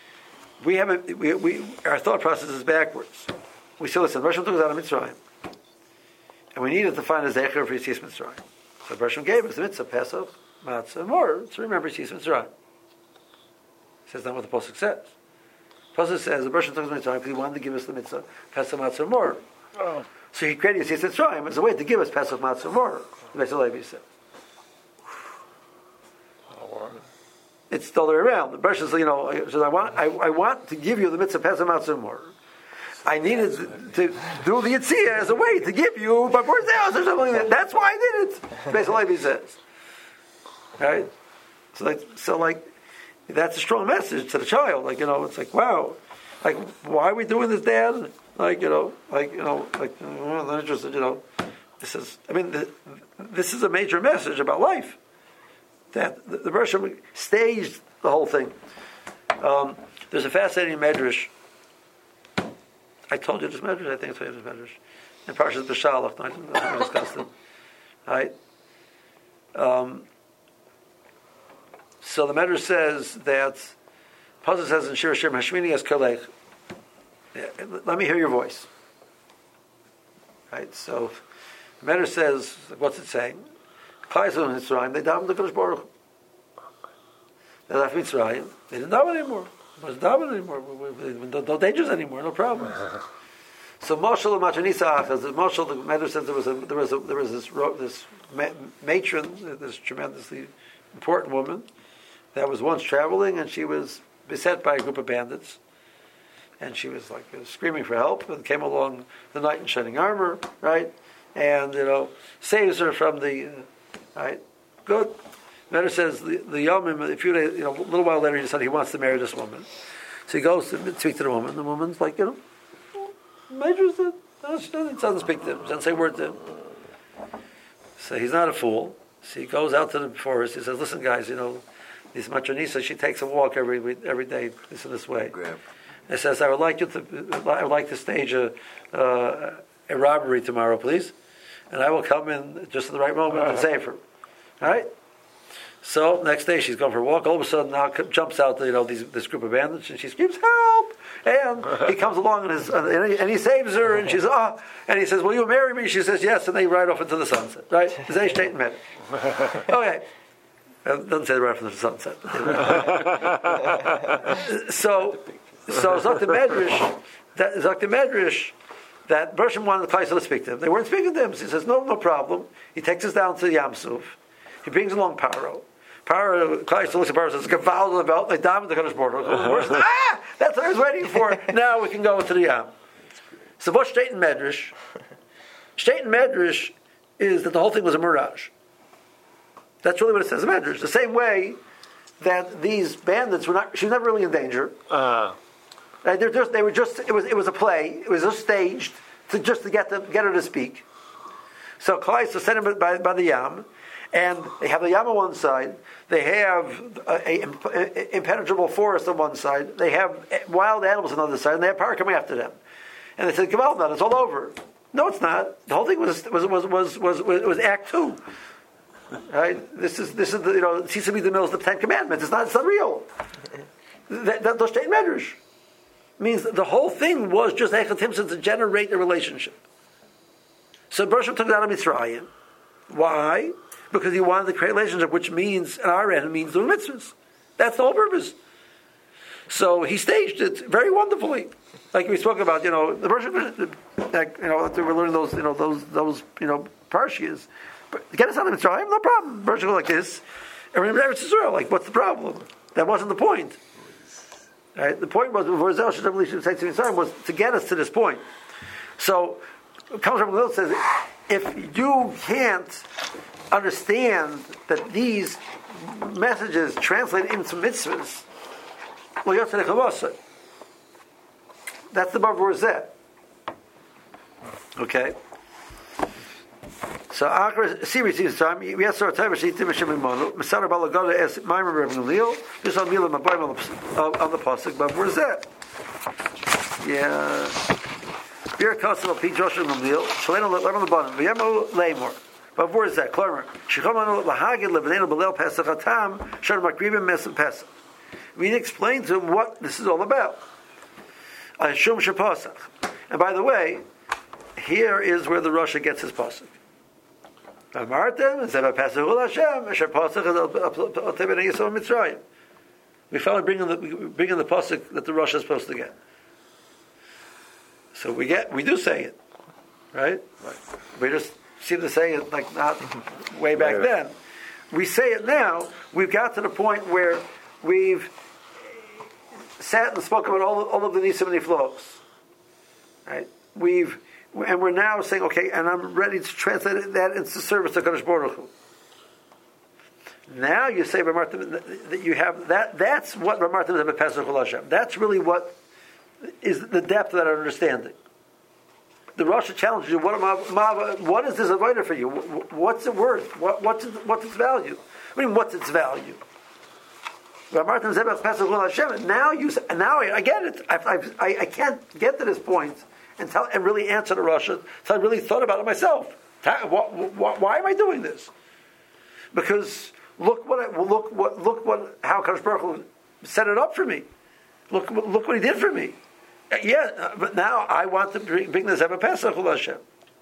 S1: our thought process is backwards. We say, listen, Bereshit took us out of Mitzrayim, and we needed to find a Zecher for Yitzias Mitzrayim. So Bereshit gave us the mitzvah, Pesach, Matzah, more to remember Yitzias Mitzrayim. Says not what the Pasuk says. The Pasuk says the Bereshit took us out of Mitzrayim because he wanted to give us the mitzvah, Pesach, Matzah, more.
S2: Oh.
S1: So he created Yitzias Mitzrayim as a way to give us Pesach, Matzah, more. The Beis Halevi said. It's the other way around. The Bereshit says, says, I want to give you the mitzvah Pesach Matzah more. I needed to do the Yitzhak as a way to give you, but that's why I did it. Beis Halevi says, right? So that's a strong message to the child. It's like, wow, why are we doing this, Dad? Not interested. This is a major message about life. That the Bereshit staged the whole thing. There's a fascinating medrash. I told you this medrash. I think I told you this medrash in Parshas B'Shalach. I didn't discuss it. Right. So the medrash says that Pasuk says in Shir Hashem Hashmini Es Kalech. Let me hear your voice. Right. So the medrash says, what's it saying? They davened the Kadosh Baruch Hu. They left Mitzrayim. They didn't daven anymore. There's davening anymore. No dangers anymore. No problem. So Moshel and Machanisa Achaz. The Moshel, the Medrash says there was this matron, this tremendously important woman that was once traveling, and she was beset by a group of bandits, and she was like screaming for help, and came along the knight in shining armor, right, and saves her from the right. Good. Medrash says the Yomim, a few days, a little while later, he decided he wants to marry this woman. So he goes to speak to the woman. The woman's like, Medrash said, no, she doesn't speak to him. She doesn't say a word to him. So he's not a fool. So he goes out to the forest. He says, listen, guys, this Matronisa, she takes a walk every day, this way. He says, I would like to stage a robbery tomorrow, please, and I will come in just at the right moment and save her. All right. So next day she's going for a walk. All of a sudden, now jumps out this group of bandits, and she screams, "Help!" And he comes along and he saves her, and she's and he says, "Will you marry me?" She says, "Yes." And they ride off into the sunset. Right? Zay State and Okay. Doesn't say right off into the sunset. So Zok the Medrash, that Bershom wanted the Klaisel to speak to him. They weren't speaking to him. So he says, no problem. He takes us down to Yam Suf. He brings along Paro. Klaisel looks at Paro and says, "Geval about like diamond the Kaddish border." That's what I was waiting for. Now we can go into the Yam. So what's State and Medrash? State and Medrash is that the whole thing was a mirage. That's really what it says in Medrash. The same way that these bandits she was never really in danger. They were just. It was a play. It was just staged to get her to speak. So Klaisel sent him by the Yam, and they have the Yam on one side. They have a impenetrable forest on one side. They have wild animals on the other side, and they have power coming after them. And they said, "Come on, it's all over." No, it's not. The whole thing was Act 2. Right? This is the it seems to be the middle of the Ten Commandments. It's not real. That's State Medrash. Means the whole thing was just Echad Timson to generate a relationship. So Bershom took it out of Mitzrayim. Why? Because he wanted to create a relationship, which means, on our end, means doing mitzvahs. That's the whole purpose. So he staged it very wonderfully. Like we spoke about, the Bershom, we're learning those parshias. But get us out of Mitzrayim, no problem. Bershom go like this. And remember Eretz Yisrael, like, what's the problem? That wasn't the point. Right? The point was to get us to this point. So, comes from Lil says, if you can't understand that these messages translate into mitzvahs, well, you have to nechavasa. That's the Bav Zeh. Okay. So Achar series this time. We have sort of time. She Tim Shem Monu. Masar Balagoda as my Reb Gamliel. This on Milam Abayim on the pasuk. But where's that? Yeah. Bir Kasel P Joshua Gamliel. Shalena learn on the bottom. V'yemo Leimor. But where's that? Klarmer. Shechamanu lahagid levenenu belel Pesach Hatam. Shar Makribim Mesim Pesach. We explain to him what this is all about. Shum Shepasach. And by the way, here is where the Rasha gets his pasuk. We finally bring in the pasuk that the Rosh is supposed to get. So we do say it, right? We just seem to say it like not way back then. We say it now. We've got to the point where we've sat and spoken about all of the Nisim and Niflos, right? And we're now saying, okay, and I'm ready to translate that into service to Kadosh Baruch Hu. Now you say that you have that. That's what Ramartim is about Pesach Hashem. That's really what is the depth of that understanding. The Rosh challenges you. What is this avodah for you? What's it worth? What's its value? I mean, what's its value? Ramartim is about Pesach Hashem. Now I get it. I can't get to this point and really answer the Rosh until I really thought about it myself. Why am I doing this? Because look how Kadosh Baruch Hu set it up for me. Look what He did for me. Yeah, but now I want to bring this Zeva Pesach Hashem.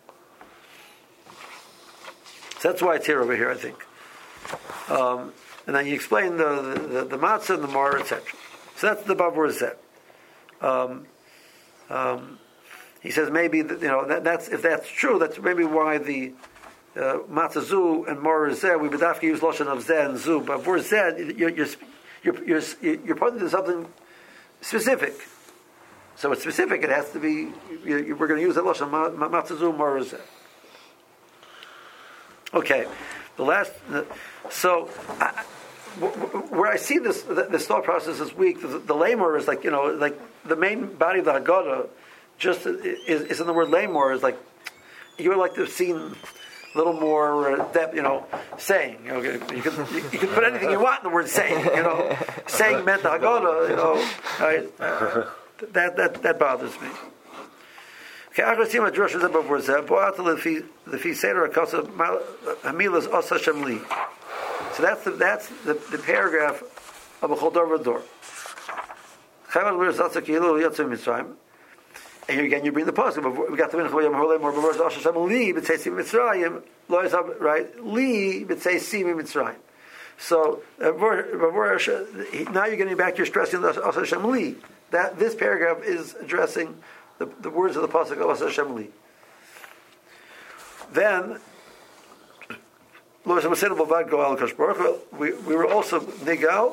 S1: So that's why it's here over here, I think. And then you explain the matzah and the mar, etc. So that's the Bavur Zeh. He says maybe that's if that's true, that's maybe why the Matzazu and Mor Zeh we would have to use Lashon of Zeh and Zu. Bavur Zeh, you're pointing to something specific. So it's specific. It has to be. We're going to use that Lashon Matzazu Mor Zeh. Okay, the last. Where I see this thought process is weak. The lamor is like the main body of the Haggadah just is in the word lamor is like you would like to have seen a little more depth. Saying. You can put anything you want in the word saying. Saying meant the Haggadah. Right? That bothers me. Okay, I see my drush is above word zeh. Boat the fi seder akasa hamilas asa shemli. So that's the paragraph of a Chodor Vador. And again, you bring the pasuk. We got the mincha yom holei more b'vor zeh Hashem li b'tzeisim Mitzrayim lo yisab right li b'tzeisim Mitzrayim. So now you're getting back to your stressing the Hashem li. That this paragraph is addressing the words of the pasuk of Hashem li. Then. We were also nigal.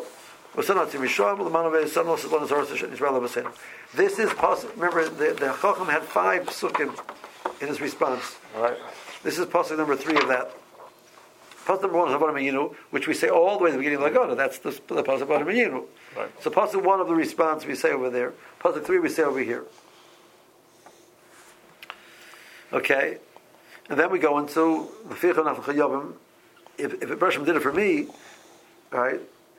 S1: This is possible. Remember, the Chacham had 5 psukim in his response.
S2: Right.
S1: This is pasuk number 3 of that. Pasuk number 1 is Avodah Meyinu, which we say all the way to the beginning of the Haggadah. That's the pasuk of Avodah Meyinu.
S2: Right.
S1: So pasuk 1 of the response we say over there. Pasuk 3 we say over here. Okay, and then we go into the Ficha Nafal Chayavim. If a person did it for me, right?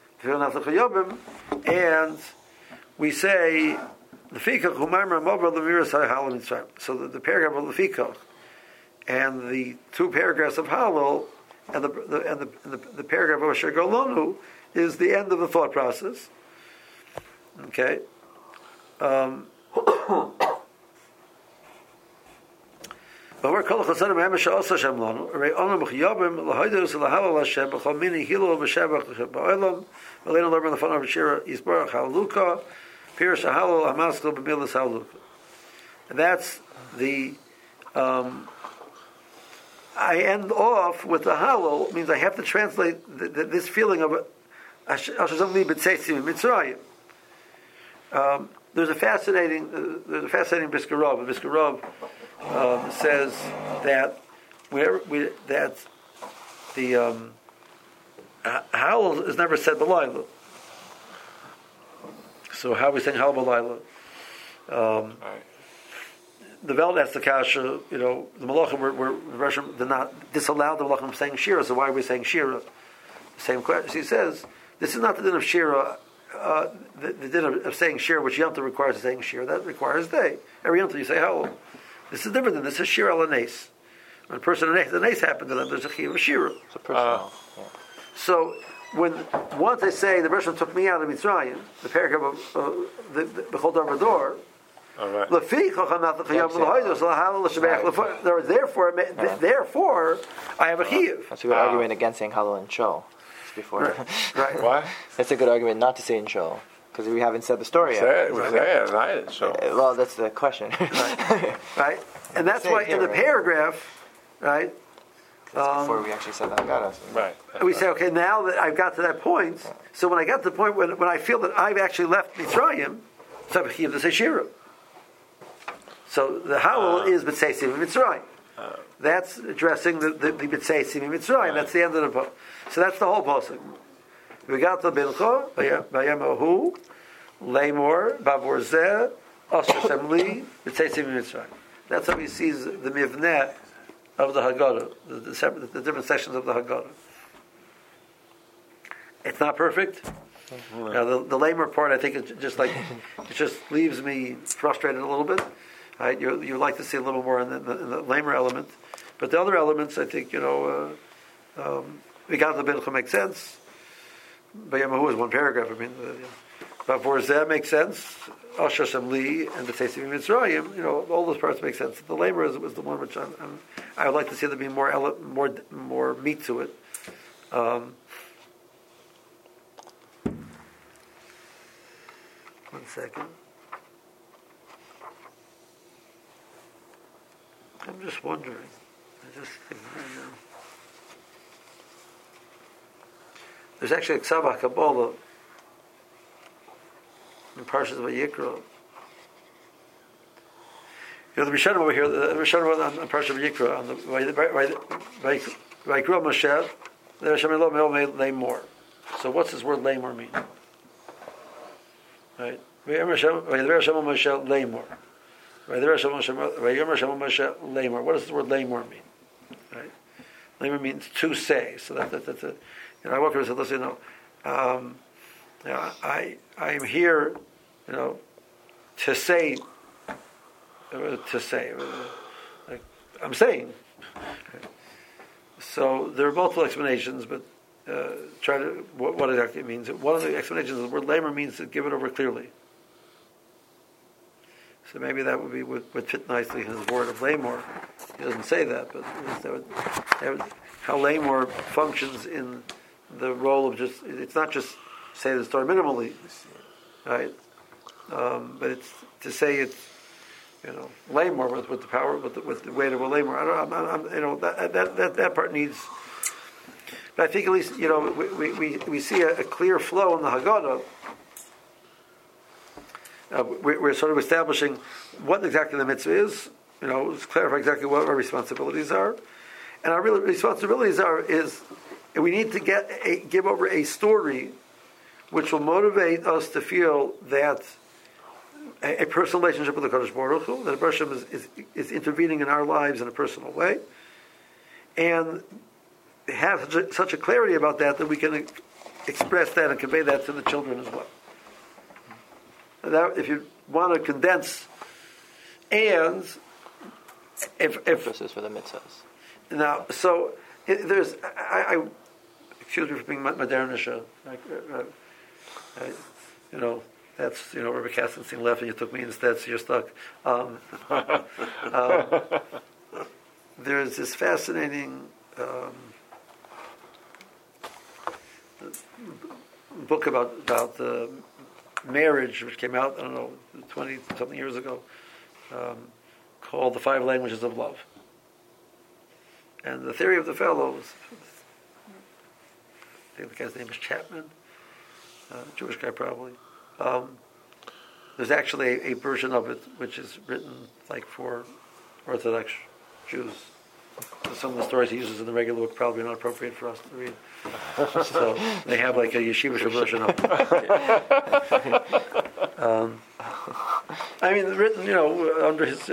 S1: And we say the Fikach Humaymer Mobra Lemiras Halal Mitzrayim. So the paragraph of the Fikach and the 2 paragraphs of Halal and the paragraph of Asher Golonu is the end of the thought process. Okay. But we're called Chasadim Hamish also Shem Lanu. Rei Onam B'Chiyabim L'Hoydus L'Halal Hashem B'Chol Mini Hilo B'Shevach B'Olam V'Leinu Lerman L'Fanav B'Shira Yisbarach Haluka Pirush Halal Hamaskal B'Milas Haluka. And that's the. I end off with the Halal. Means I have to translate this feeling of Hashem Li B'Tzeitzim Mitzrayim. There's a fascinating Brisker Rav. Brisker Rav says that that the Halal is never said b'layla. So how are we saying Halal b'layla? The Veld asked the kasha. The Malachim were did not disallow the Malachim from saying Shira. So why are we saying Shira? Same question. He says this is not the din of Shira. The din of saying Shira, which Yom Tov requires saying Shira, that requires day. Every Yom Tov you say Halal. This is different than this is Shira al-Nes. When a person the Nes happened to them, there's a chiyuv of Shira.
S3: It's a personal.
S1: So once I say the Bereshit took me out of Mitzrayim, the paragraph of the Bechol Dar Vador, therefore I have a chiyuv.
S3: That's a good argument against saying halal in shul. Before,
S1: right?
S2: What?
S3: That's a good argument not to say in shul. Because we haven't said the story yet.
S2: Well,
S3: that's the question.
S1: Right? And that's why in the paragraph, right?
S3: Before we actually said that Haggadah.
S2: Right.
S1: We say, okay, now that I've got to that point, so when I got to the point when I feel that I've actually left Mitzrayim, so I have to say Shira. So the Howell is B'tzeisim Mitzrayim. That's addressing the B'tzeisim Mitzrayim. That's the end of the post. So that's the whole posuk. We got the Bilcha, Vayamahu, Lamor, Bavor Zeh, Asher Shemli, B'tzeisim Mitzrayim. That's how he sees the Mivneh of the Haggadah, the different sections of the Haggadah. It's not perfect. Now the lamer part, I think, it just leaves me frustrated a little bit. Right? You like to see a little more in the lamer element, but the other elements, I think, we got the Bilcha makes sense. Bayamahu is one paragraph. I mean, Bavor Zeh makes sense. Asher Shemli and the B'tzeisim Mitzrayim, all those parts make sense. The labor was the one which I would like to see there be more meat to it. 1 second. I'm just wondering. I just think right now. There's actually a Ksav HaKabbalah in Parshas Vayikra. The Rishonim over here, the Rishonim on Parshas Vayikra, on the Vayikra Moshe, the Hashem Elohim Lamor. So what's this word Lamor mean? Right? Vayikra Hashem Moshe Lamor. What does the word Lamor mean? Right? Lamor means to say. So that's a. I walk over and said, listen, I am here, to say. Like I'm saying. So there are multiple explanations, but try to what exactly it means. One of the explanations of the word Lamor means to give it over clearly. So maybe that would fit nicely in his word of Lamor. He doesn't say that, but how Lamor functions in the role of it's not just say the story minimally, right? But it's to say it's Lamor with the power with the weight of a Lamor. That part needs. But I think at least we see a clear flow in the Haggadah. We're sort of establishing what exactly the mitzvah is, clarify exactly what our responsibilities are. And our real responsibilities is we need to give over a story which will motivate us to feel that a personal relationship with the Kadosh Baruch Hu, that Baruch Hashem is intervening in our lives in a personal way, and have such a clarity about that we can express that and convey that to the children as well. That, if you want to condense, and if
S3: this is for the mitzvahs.
S1: Now, so there's I excuse me for being modernish. That's Rabbi Kastenstein left and you took me instead, so you're stuck. There's this fascinating book about the marriage, which came out, 20-something years ago, called The 5 Languages of Love. And the theory of the fellows, I think the guy's name is Chapman, Jewish guy probably. There's actually a version of it which is written like for Orthodox Jews. So some of the stories he uses in the regular book probably not appropriate for us to read. So they have like a yeshivish version of it. Written, under his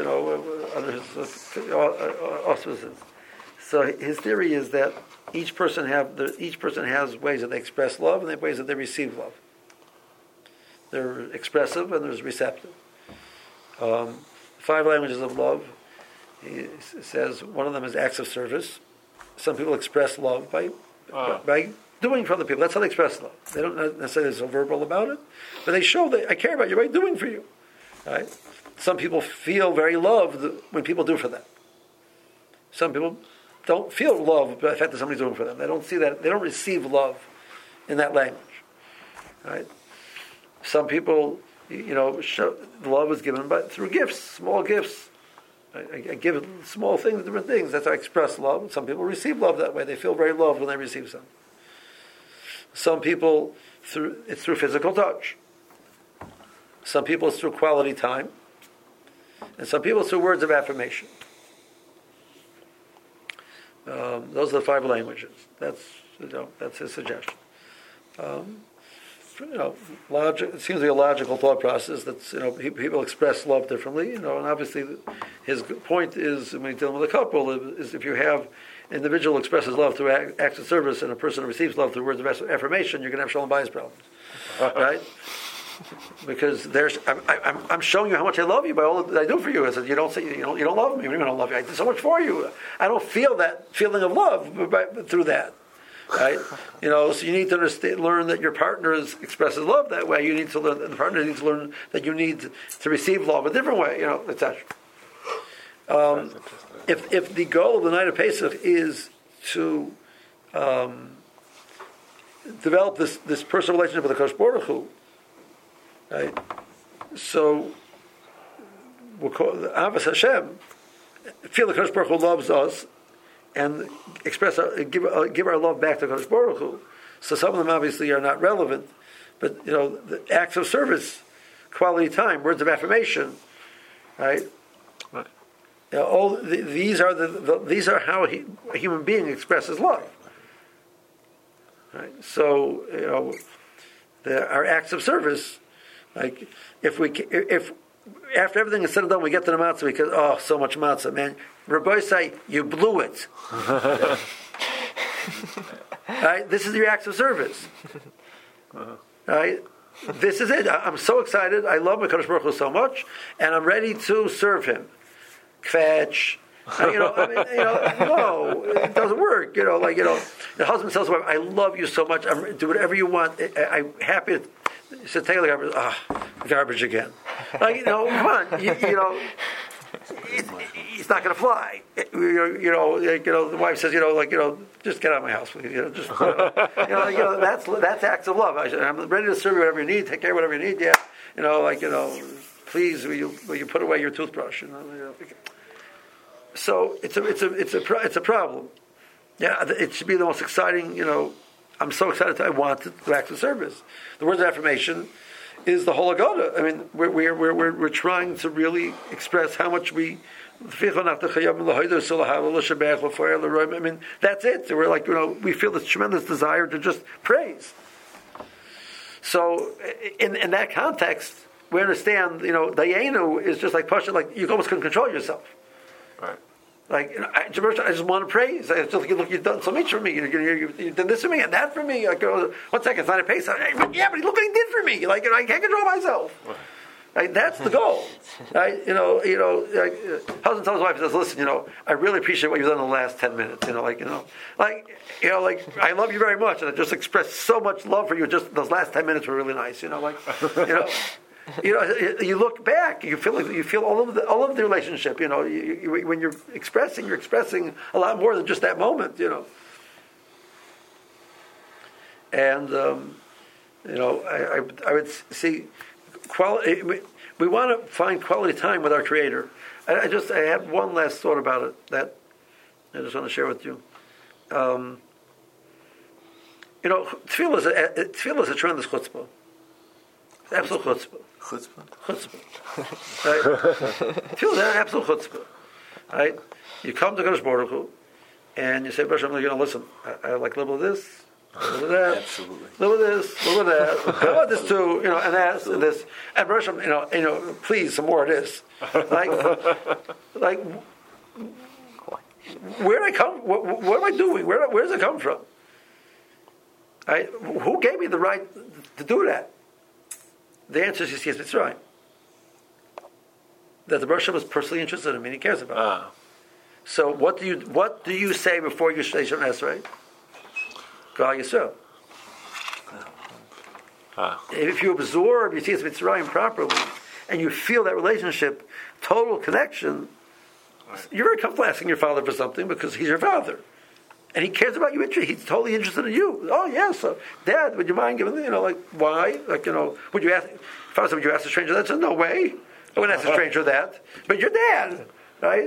S1: auspices. So his theory is that each person has ways that they express love and they have ways that they receive love. They're expressive and there's receptive. 5 languages of love. He says one of them is acts of service. Some people express love by doing for other people. That's how they express love. They don't necessarily so verbal about it, but they show that I care about you by doing for you. Right? Some people feel very loved when people do for them. Some people don't feel love by the fact that somebody's doing for them. They don't see that. They don't receive love in that language. Right? Some people, love is given through gifts, small gifts. I give small things, different things. That's how I express love. Some people receive love that way. They feel very loved when they receive something. Some people, it's through physical touch. Some people, it's through quality time. And some people, it's through words of affirmation. Those are the 5 languages. That's his suggestion. Logic. It seems to be a logical thought process. That's people express love differently. And obviously, his point is when you're dealing with a couple is if you have an individual expresses love through acts of service and a person receives love through words of affirmation, you're going to have shalom bayis problems, right? Because I'm showing you how much I love you by all that I do for you. I said you don't love me. What do you mean I don't love you? I did so much for you. I don't feel that feeling of love through that. Right, so you need to learn that your partner expresses love that way. You need to learn, the partner needs to learn that you need to receive love a different way. Etc. If the goal of the night of Pesach is to develop this personal relationship with the Kadosh Baruch Hu, right, So we'll call it Avos Hashem. Feel the Kadosh Baruch Hu loves us, and give our love back to Kadosh Baruch Hu. So some of them obviously are not relevant, but the acts of service, quality time, words of affirmation, right?
S2: Right.
S1: These are how a human being expresses love. Right. So our acts of service, like if after everything is said and done, we get to the matzah because so much matzah, man. Rabbi say you blew it. Right? This is your acts of service. Right? This is it. I'm so excited. I love Kadosh Baruch Hu so much, and I'm ready to serve him. Kvetch. No, it doesn't work. The husband tells the wife, "I love you so much. Do whatever you want. I'm happy to." He said, "Take the garbage." Garbage again. Come on. It's not going to fly. The wife says, just get out of my house, please. That's acts of love. I'm ready to serve you whatever you need. Take care of whatever you need. Yeah. Please, will you put away your toothbrush? So it's a problem. Yeah, it should be the most exciting. I'm so excited. I want to do acts of service. The words of affirmation is the whole Agoda. I mean, we're trying to really express how much we. I mean, that's it. So we're we feel this tremendous desire to just praise. So, in that context, we understand. Dayenu is just like Pasha. Like you almost couldn't control yourself.
S2: Right.
S1: Like I just want to praise. I just look, you've done so much for me. You've done this for me and that for me. 1 second, it's not a pace. Yeah, but look what he did for me. I can't control myself. Right? That's the goal. Right? Husband tells his wife, he says, "Listen, I really appreciate what you've done in the last 10 minutes. I love you very much, and I just expressed so much love for you. Just those last 10 minutes were really nice. You look back, you feel all of the relationship. When you're expressing a lot more than just that moment. And I would see quality. We want to find quality time with our Creator. I had one last thought about it that I just want to share with you. Tefillah is a tremendous chutzpah. Absolute chutzpah. Right? Tefillah is an absolute chutzpah. Right? You come to Kadosh Baruch Hu, and you say, "Baruch Hashem, listen, I like a little of this, a little of that,
S2: absolutely,
S1: a little of this, a little of that, I want this too, and that, and this, and Baruch Hashem, please, some more of this." Like, where did I come? What am I doing? Where does it come from? Right? Who gave me the right to do that? The answer is yes, it's right. That the Baruch Hashem is personally interested in me and he cares about it. So what do you say before you say Shemon Esrei? Gal Yisrael. If you absorb your Yetzias Mitzrayim properly and you feel that relationship, total connection, you're very comfortable asking your father for something because he's your father. And he cares about you. He's totally interested in you. Oh, yes. So, Dad, would you mind giving, why? Would you ask, father, would you ask a stranger that? I said, no way. I wouldn't ask a stranger that. But you're Dad, right?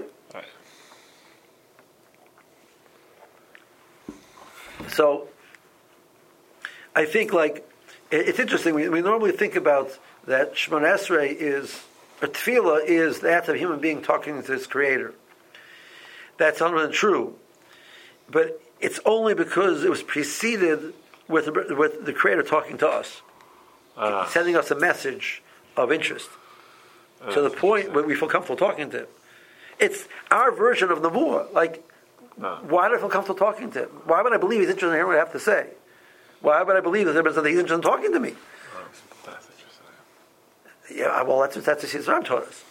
S1: So, I think, it's interesting. We normally think about that Shemon Esrei Tefillah is the act of a human being talking to his Creator. That's untrue. But it's only because it was preceded with the Creator talking to us, sending us a message of interest, to the point where we feel comfortable talking to Him. It's our version of Nevuah. Why do I feel comfortable talking to Him? Why would I believe He's interested in hearing what I have to say? Why would I believe that He's interested in talking to me?
S2: That's interesting.
S1: Yeah, well, that's what Yisrael taught us.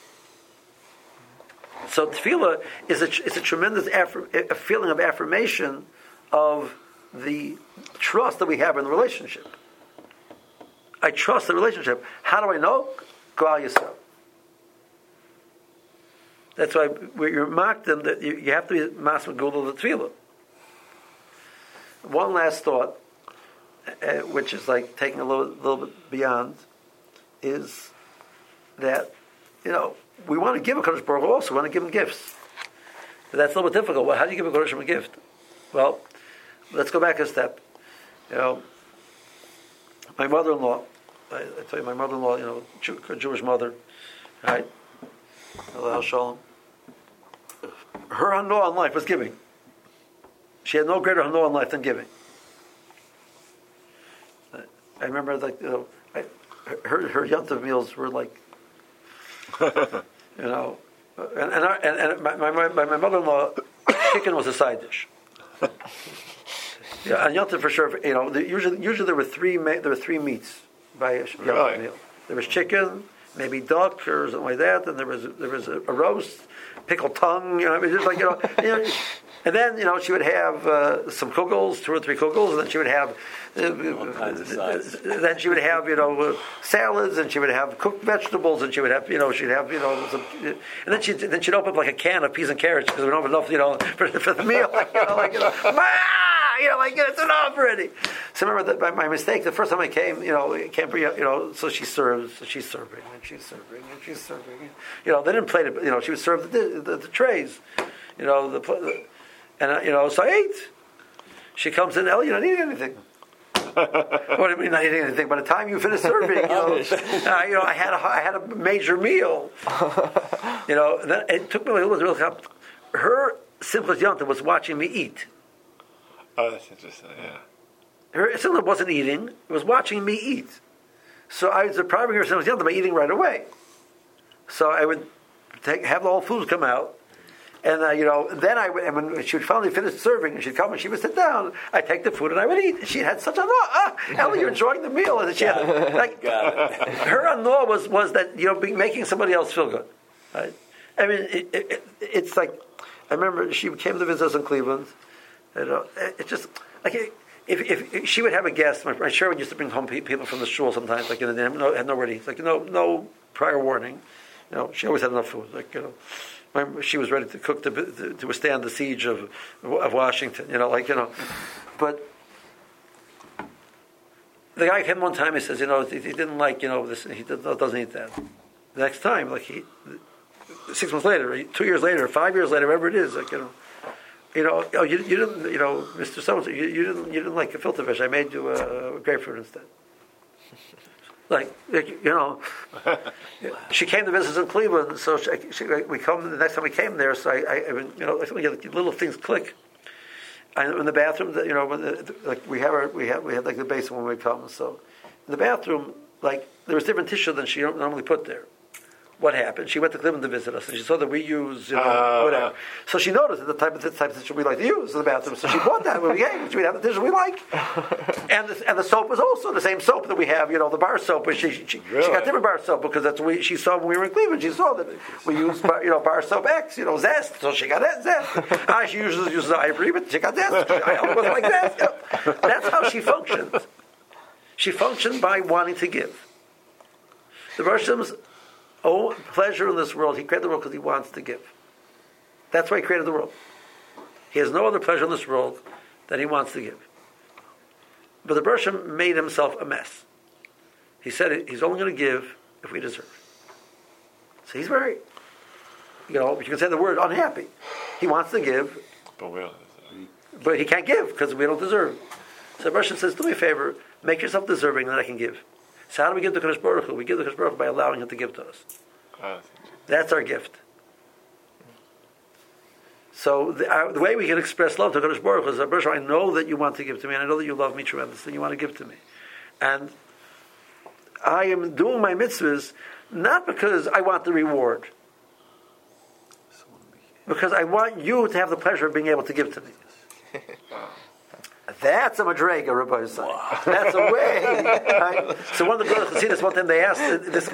S1: So tefillah is a tremendous a feeling of affirmation of the trust that we have in the relationship. I trust the relationship. How do I know? Gal Yisrael. That's why you're mocked them that you have to be mas megula the tefillah. One last thought, which is taking a little bit beyond, is that, we want to give a Kodesh Baruch Hu also. We want to give him gifts. But that's a little bit difficult. Well, how do you give a Kodesh Baruch Hu a gift? Well, let's go back a step. My mother-in-law, I tell you, my mother-in-law, Jewish mother, right? Allah Shalom. Her hanoah in life was giving. She had no greater hanoah in life than giving. I remember, her Yontif meals were like, and my mother-in-law, chicken was a side dish. Yeah, on Yontif for sure. Usually there were three meats by a Yontif meal. There was chicken, maybe duck or something like that, and there was a roast, pickled tongue. And then she would have some kugels, 2 or 3 kugels, and then she would have salads, and she would have cooked vegetables, and she would have some, and then she'd open up like a can of peas and carrots because we don't have enough for the meal. It's enough already. So remember that my mistake. The first time I came, so she's serving, and she's serving. They didn't plate it, but she would serve the trays, so I ate. She comes in, you're not eating anything. What do you mean not eating anything? By the time you finish serving, I had a major meal. And then it took me a little while. Her simplest yontif was watching me eat.
S2: Oh, that's interesting. Yeah.
S1: Her simplest wasn't eating; it was watching me eat. So I was depriving her simplest yontif by eating right away. So I would have the whole food come out. And then and when she would finally finish serving, and she'd come and she would sit down, I'd take the food and I would eat. And she had such a Ellie, you're enjoying the meal, and she had her anor was that making somebody else feel good. Right? I mean, it's like I remember she came to visit us in Cleveland. It's just like if she would have a guest. My Sherwin used to bring home people from the shul sometimes, had no ready, no prior warning. She always had enough food, she was ready to cook to withstand the siege of Washington, But the guy came one time. He says, he didn't like, this. He doesn't eat that. The next time, 6 months later, 2 years later, 5 years later, whatever it is, you didn't, Mr. So-and-so, you didn't like a filter fish. I made you a grapefruit instead. She came to visit us in Cleveland, so we come the next time we came there. So I think we had little things click. In the bathroom, we had the basement when we come. So in the bathroom, there was different tissue than she normally put there. What happened? She went to Cleveland to visit us, and she saw that we use, whatever. So she noticed the type of tissue we like to use in the bathroom. So she bought that when we came. So we have the tissue we like, and the soap was also the same soap that we have. The bar soap. But she got different bar soap because that's what she saw when we were in Cleveland. She saw that we use bar soap X, Zest. So she got that Zest. She uses Ivory, but she got Zest. I wasn't like Zest. That's how she functioned. She functioned by wanting to give. The Roshim's pleasure in this world, he created the world because he wants to give. That's why he created the world. He has no other pleasure in this world that he wants to give. But the Bershom made himself a mess. He said he's only going to give if we deserve. So he's very, you can say the word unhappy. He wants to give, but he can't give because we don't deserve. So the Bershom says, do me a favor, make yourself deserving that I can give. So how do we give the Kodesh Baruch Hu? We give the Kodesh Baruch Hu by allowing him to give to us. That's our gift. So the way we can express love to Kodesh Baruch Hu is, Baruch Hu, I know that you want to give to me, and I know that you love me tremendously, and you want to give to me. And I am doing my mitzvahs not because I want the reward, because I want you to have the pleasure of being able to give to me. That's a madrega, Rabbi Yisrael. Wow. That's a way. Right? So one of the brothers see this one time they asked this.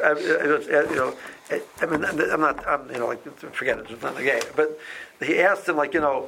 S1: Forget it. It's not the gay. But he asked him, the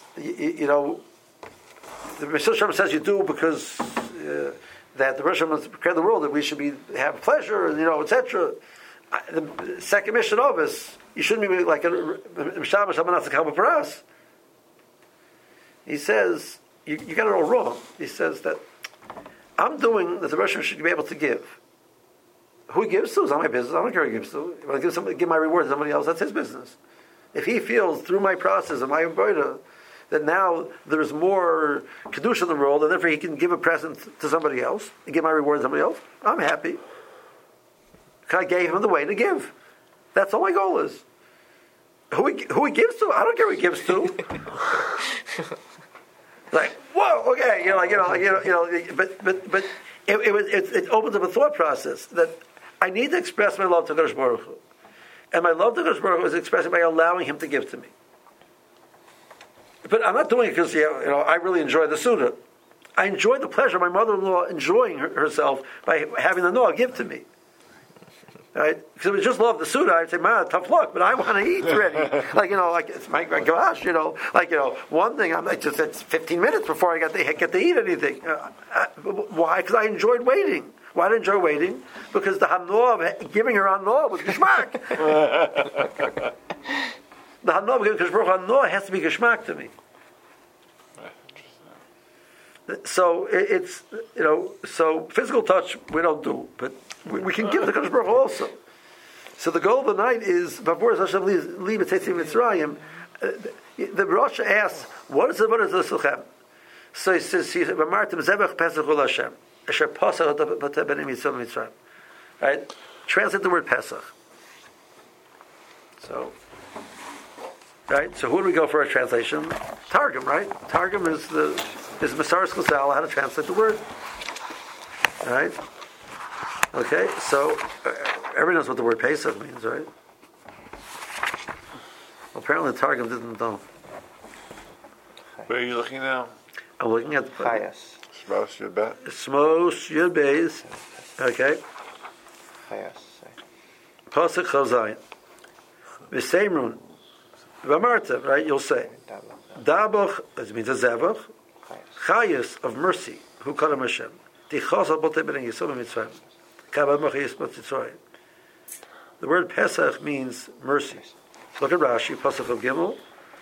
S1: Mesilas Yesharim says you do because that the Rosh Hashanah created the world that we should have pleasure and etc. The second mission of us, you shouldn't be like a Mishamash Hamanas Kabbalah Paras. He says. You got it all wrong. He says that I'm doing that the Rosh Hashanah should be able to give. Who he gives to is not my business. I don't care who he gives to. If I give my reward to somebody else, that's his business. If he feels through my process of my avodah that now there's more kedusha in the world, and therefore he can give a present to somebody else and give my reward to somebody else, I'm happy. I gave him the way to give. That's all my goal is. Who he gives to, I don't care who he gives to. Like, whoa, okay, but it opens up a thought process that I need to express my love to Kadosh Baruch Hu. And my love to Kadosh Baruch Hu is expressed by allowing him to give to me. But I'm not doing it because I really enjoy the Suda. I enjoy the pleasure of my mother-in-law enjoying herself by having the Noah give to me. Right? Because if I just love the Suda, I'd say, man, tough luck, but I want to eat already. It's my gosh, one thing, it's 15 minutes before I get to eat anything. Why? Because I enjoyed waiting. Why did I enjoy waiting? Because the Hanoah, giving her Hanoah was Geshmak. The Hanoah, because Hanoah has to be Geshmak to me. So it's, so physical touch we don't do, but we can give the Kadosh Baruch Hu also. So the goal of the night is, before Hashem leave Etzitzim Mitzrayim, the Rosh asks, what is the Suchem? So he says, "V'martem zevach pesach ul Hashem, asher pasach b'nei Mitzrayim." Right? Translate the word Pesach. So, right? So who do we go for a translation? Targum, right? Targum is Masaras Chazal, how to translate the word. All right? Okay, so everyone knows what the word Pesach means, right? Well, apparently the Targum didn't know.
S2: Where are you looking now?
S1: I'm looking at
S3: Chayas.
S2: Shmos Yud Bet.
S1: Smos Yud Beis. Okay.
S3: Chayas.
S1: Pasuk Chazayin. V'seimrun. V'amarta, right? You'll say. Dabach, that means a zevach. Chayas of mercy. Who kadam Hashem. Tichas al botei b'nei Yisrael b'mitzrayim. Kabad machayis b'tzitzrayim. The word Pesach means mercy. Look at Rashi, Pasuk of Gimel.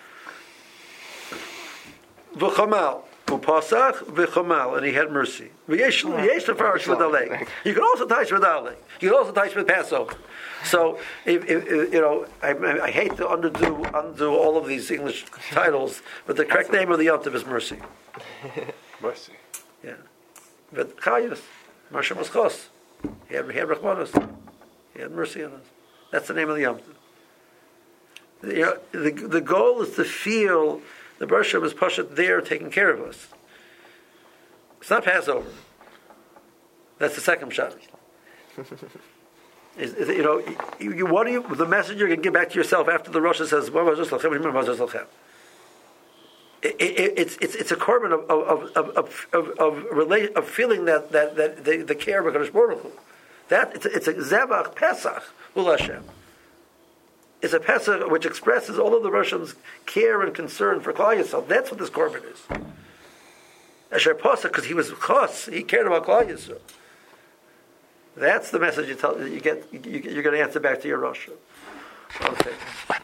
S1: V'chamal. Upasach v'chamal, and he had mercy. Yesh lefarish v'dalei. You can also touch with dalei. You can also touch with Passover. So, I hate to undo all of these English titles, but the correct name of the Yom Tov is mercy.
S2: Mercy.
S1: Yeah, but Chayus, Moshe Moschos, he had Rachmanos. He had mercy on us. That's the name of the Yom Tov. The goal is to feel the Baruch Shem is Pashat there taking care of us. It's not Passover. That's the second shot. The message you're going to give back to yourself after the Rosh says, it's a korban of feeling that the care of HaKadosh Baruch Hu. It's a Zevach Pesach Ul Hashem. It's a Pesach which expresses all of the Russians' care and concern for Klal Yisrael. That's what this korban is. Asher Pesach, because he was chos, he cared about Klal Yisrael. That's the message you're going to answer back to your Rosh. Okay.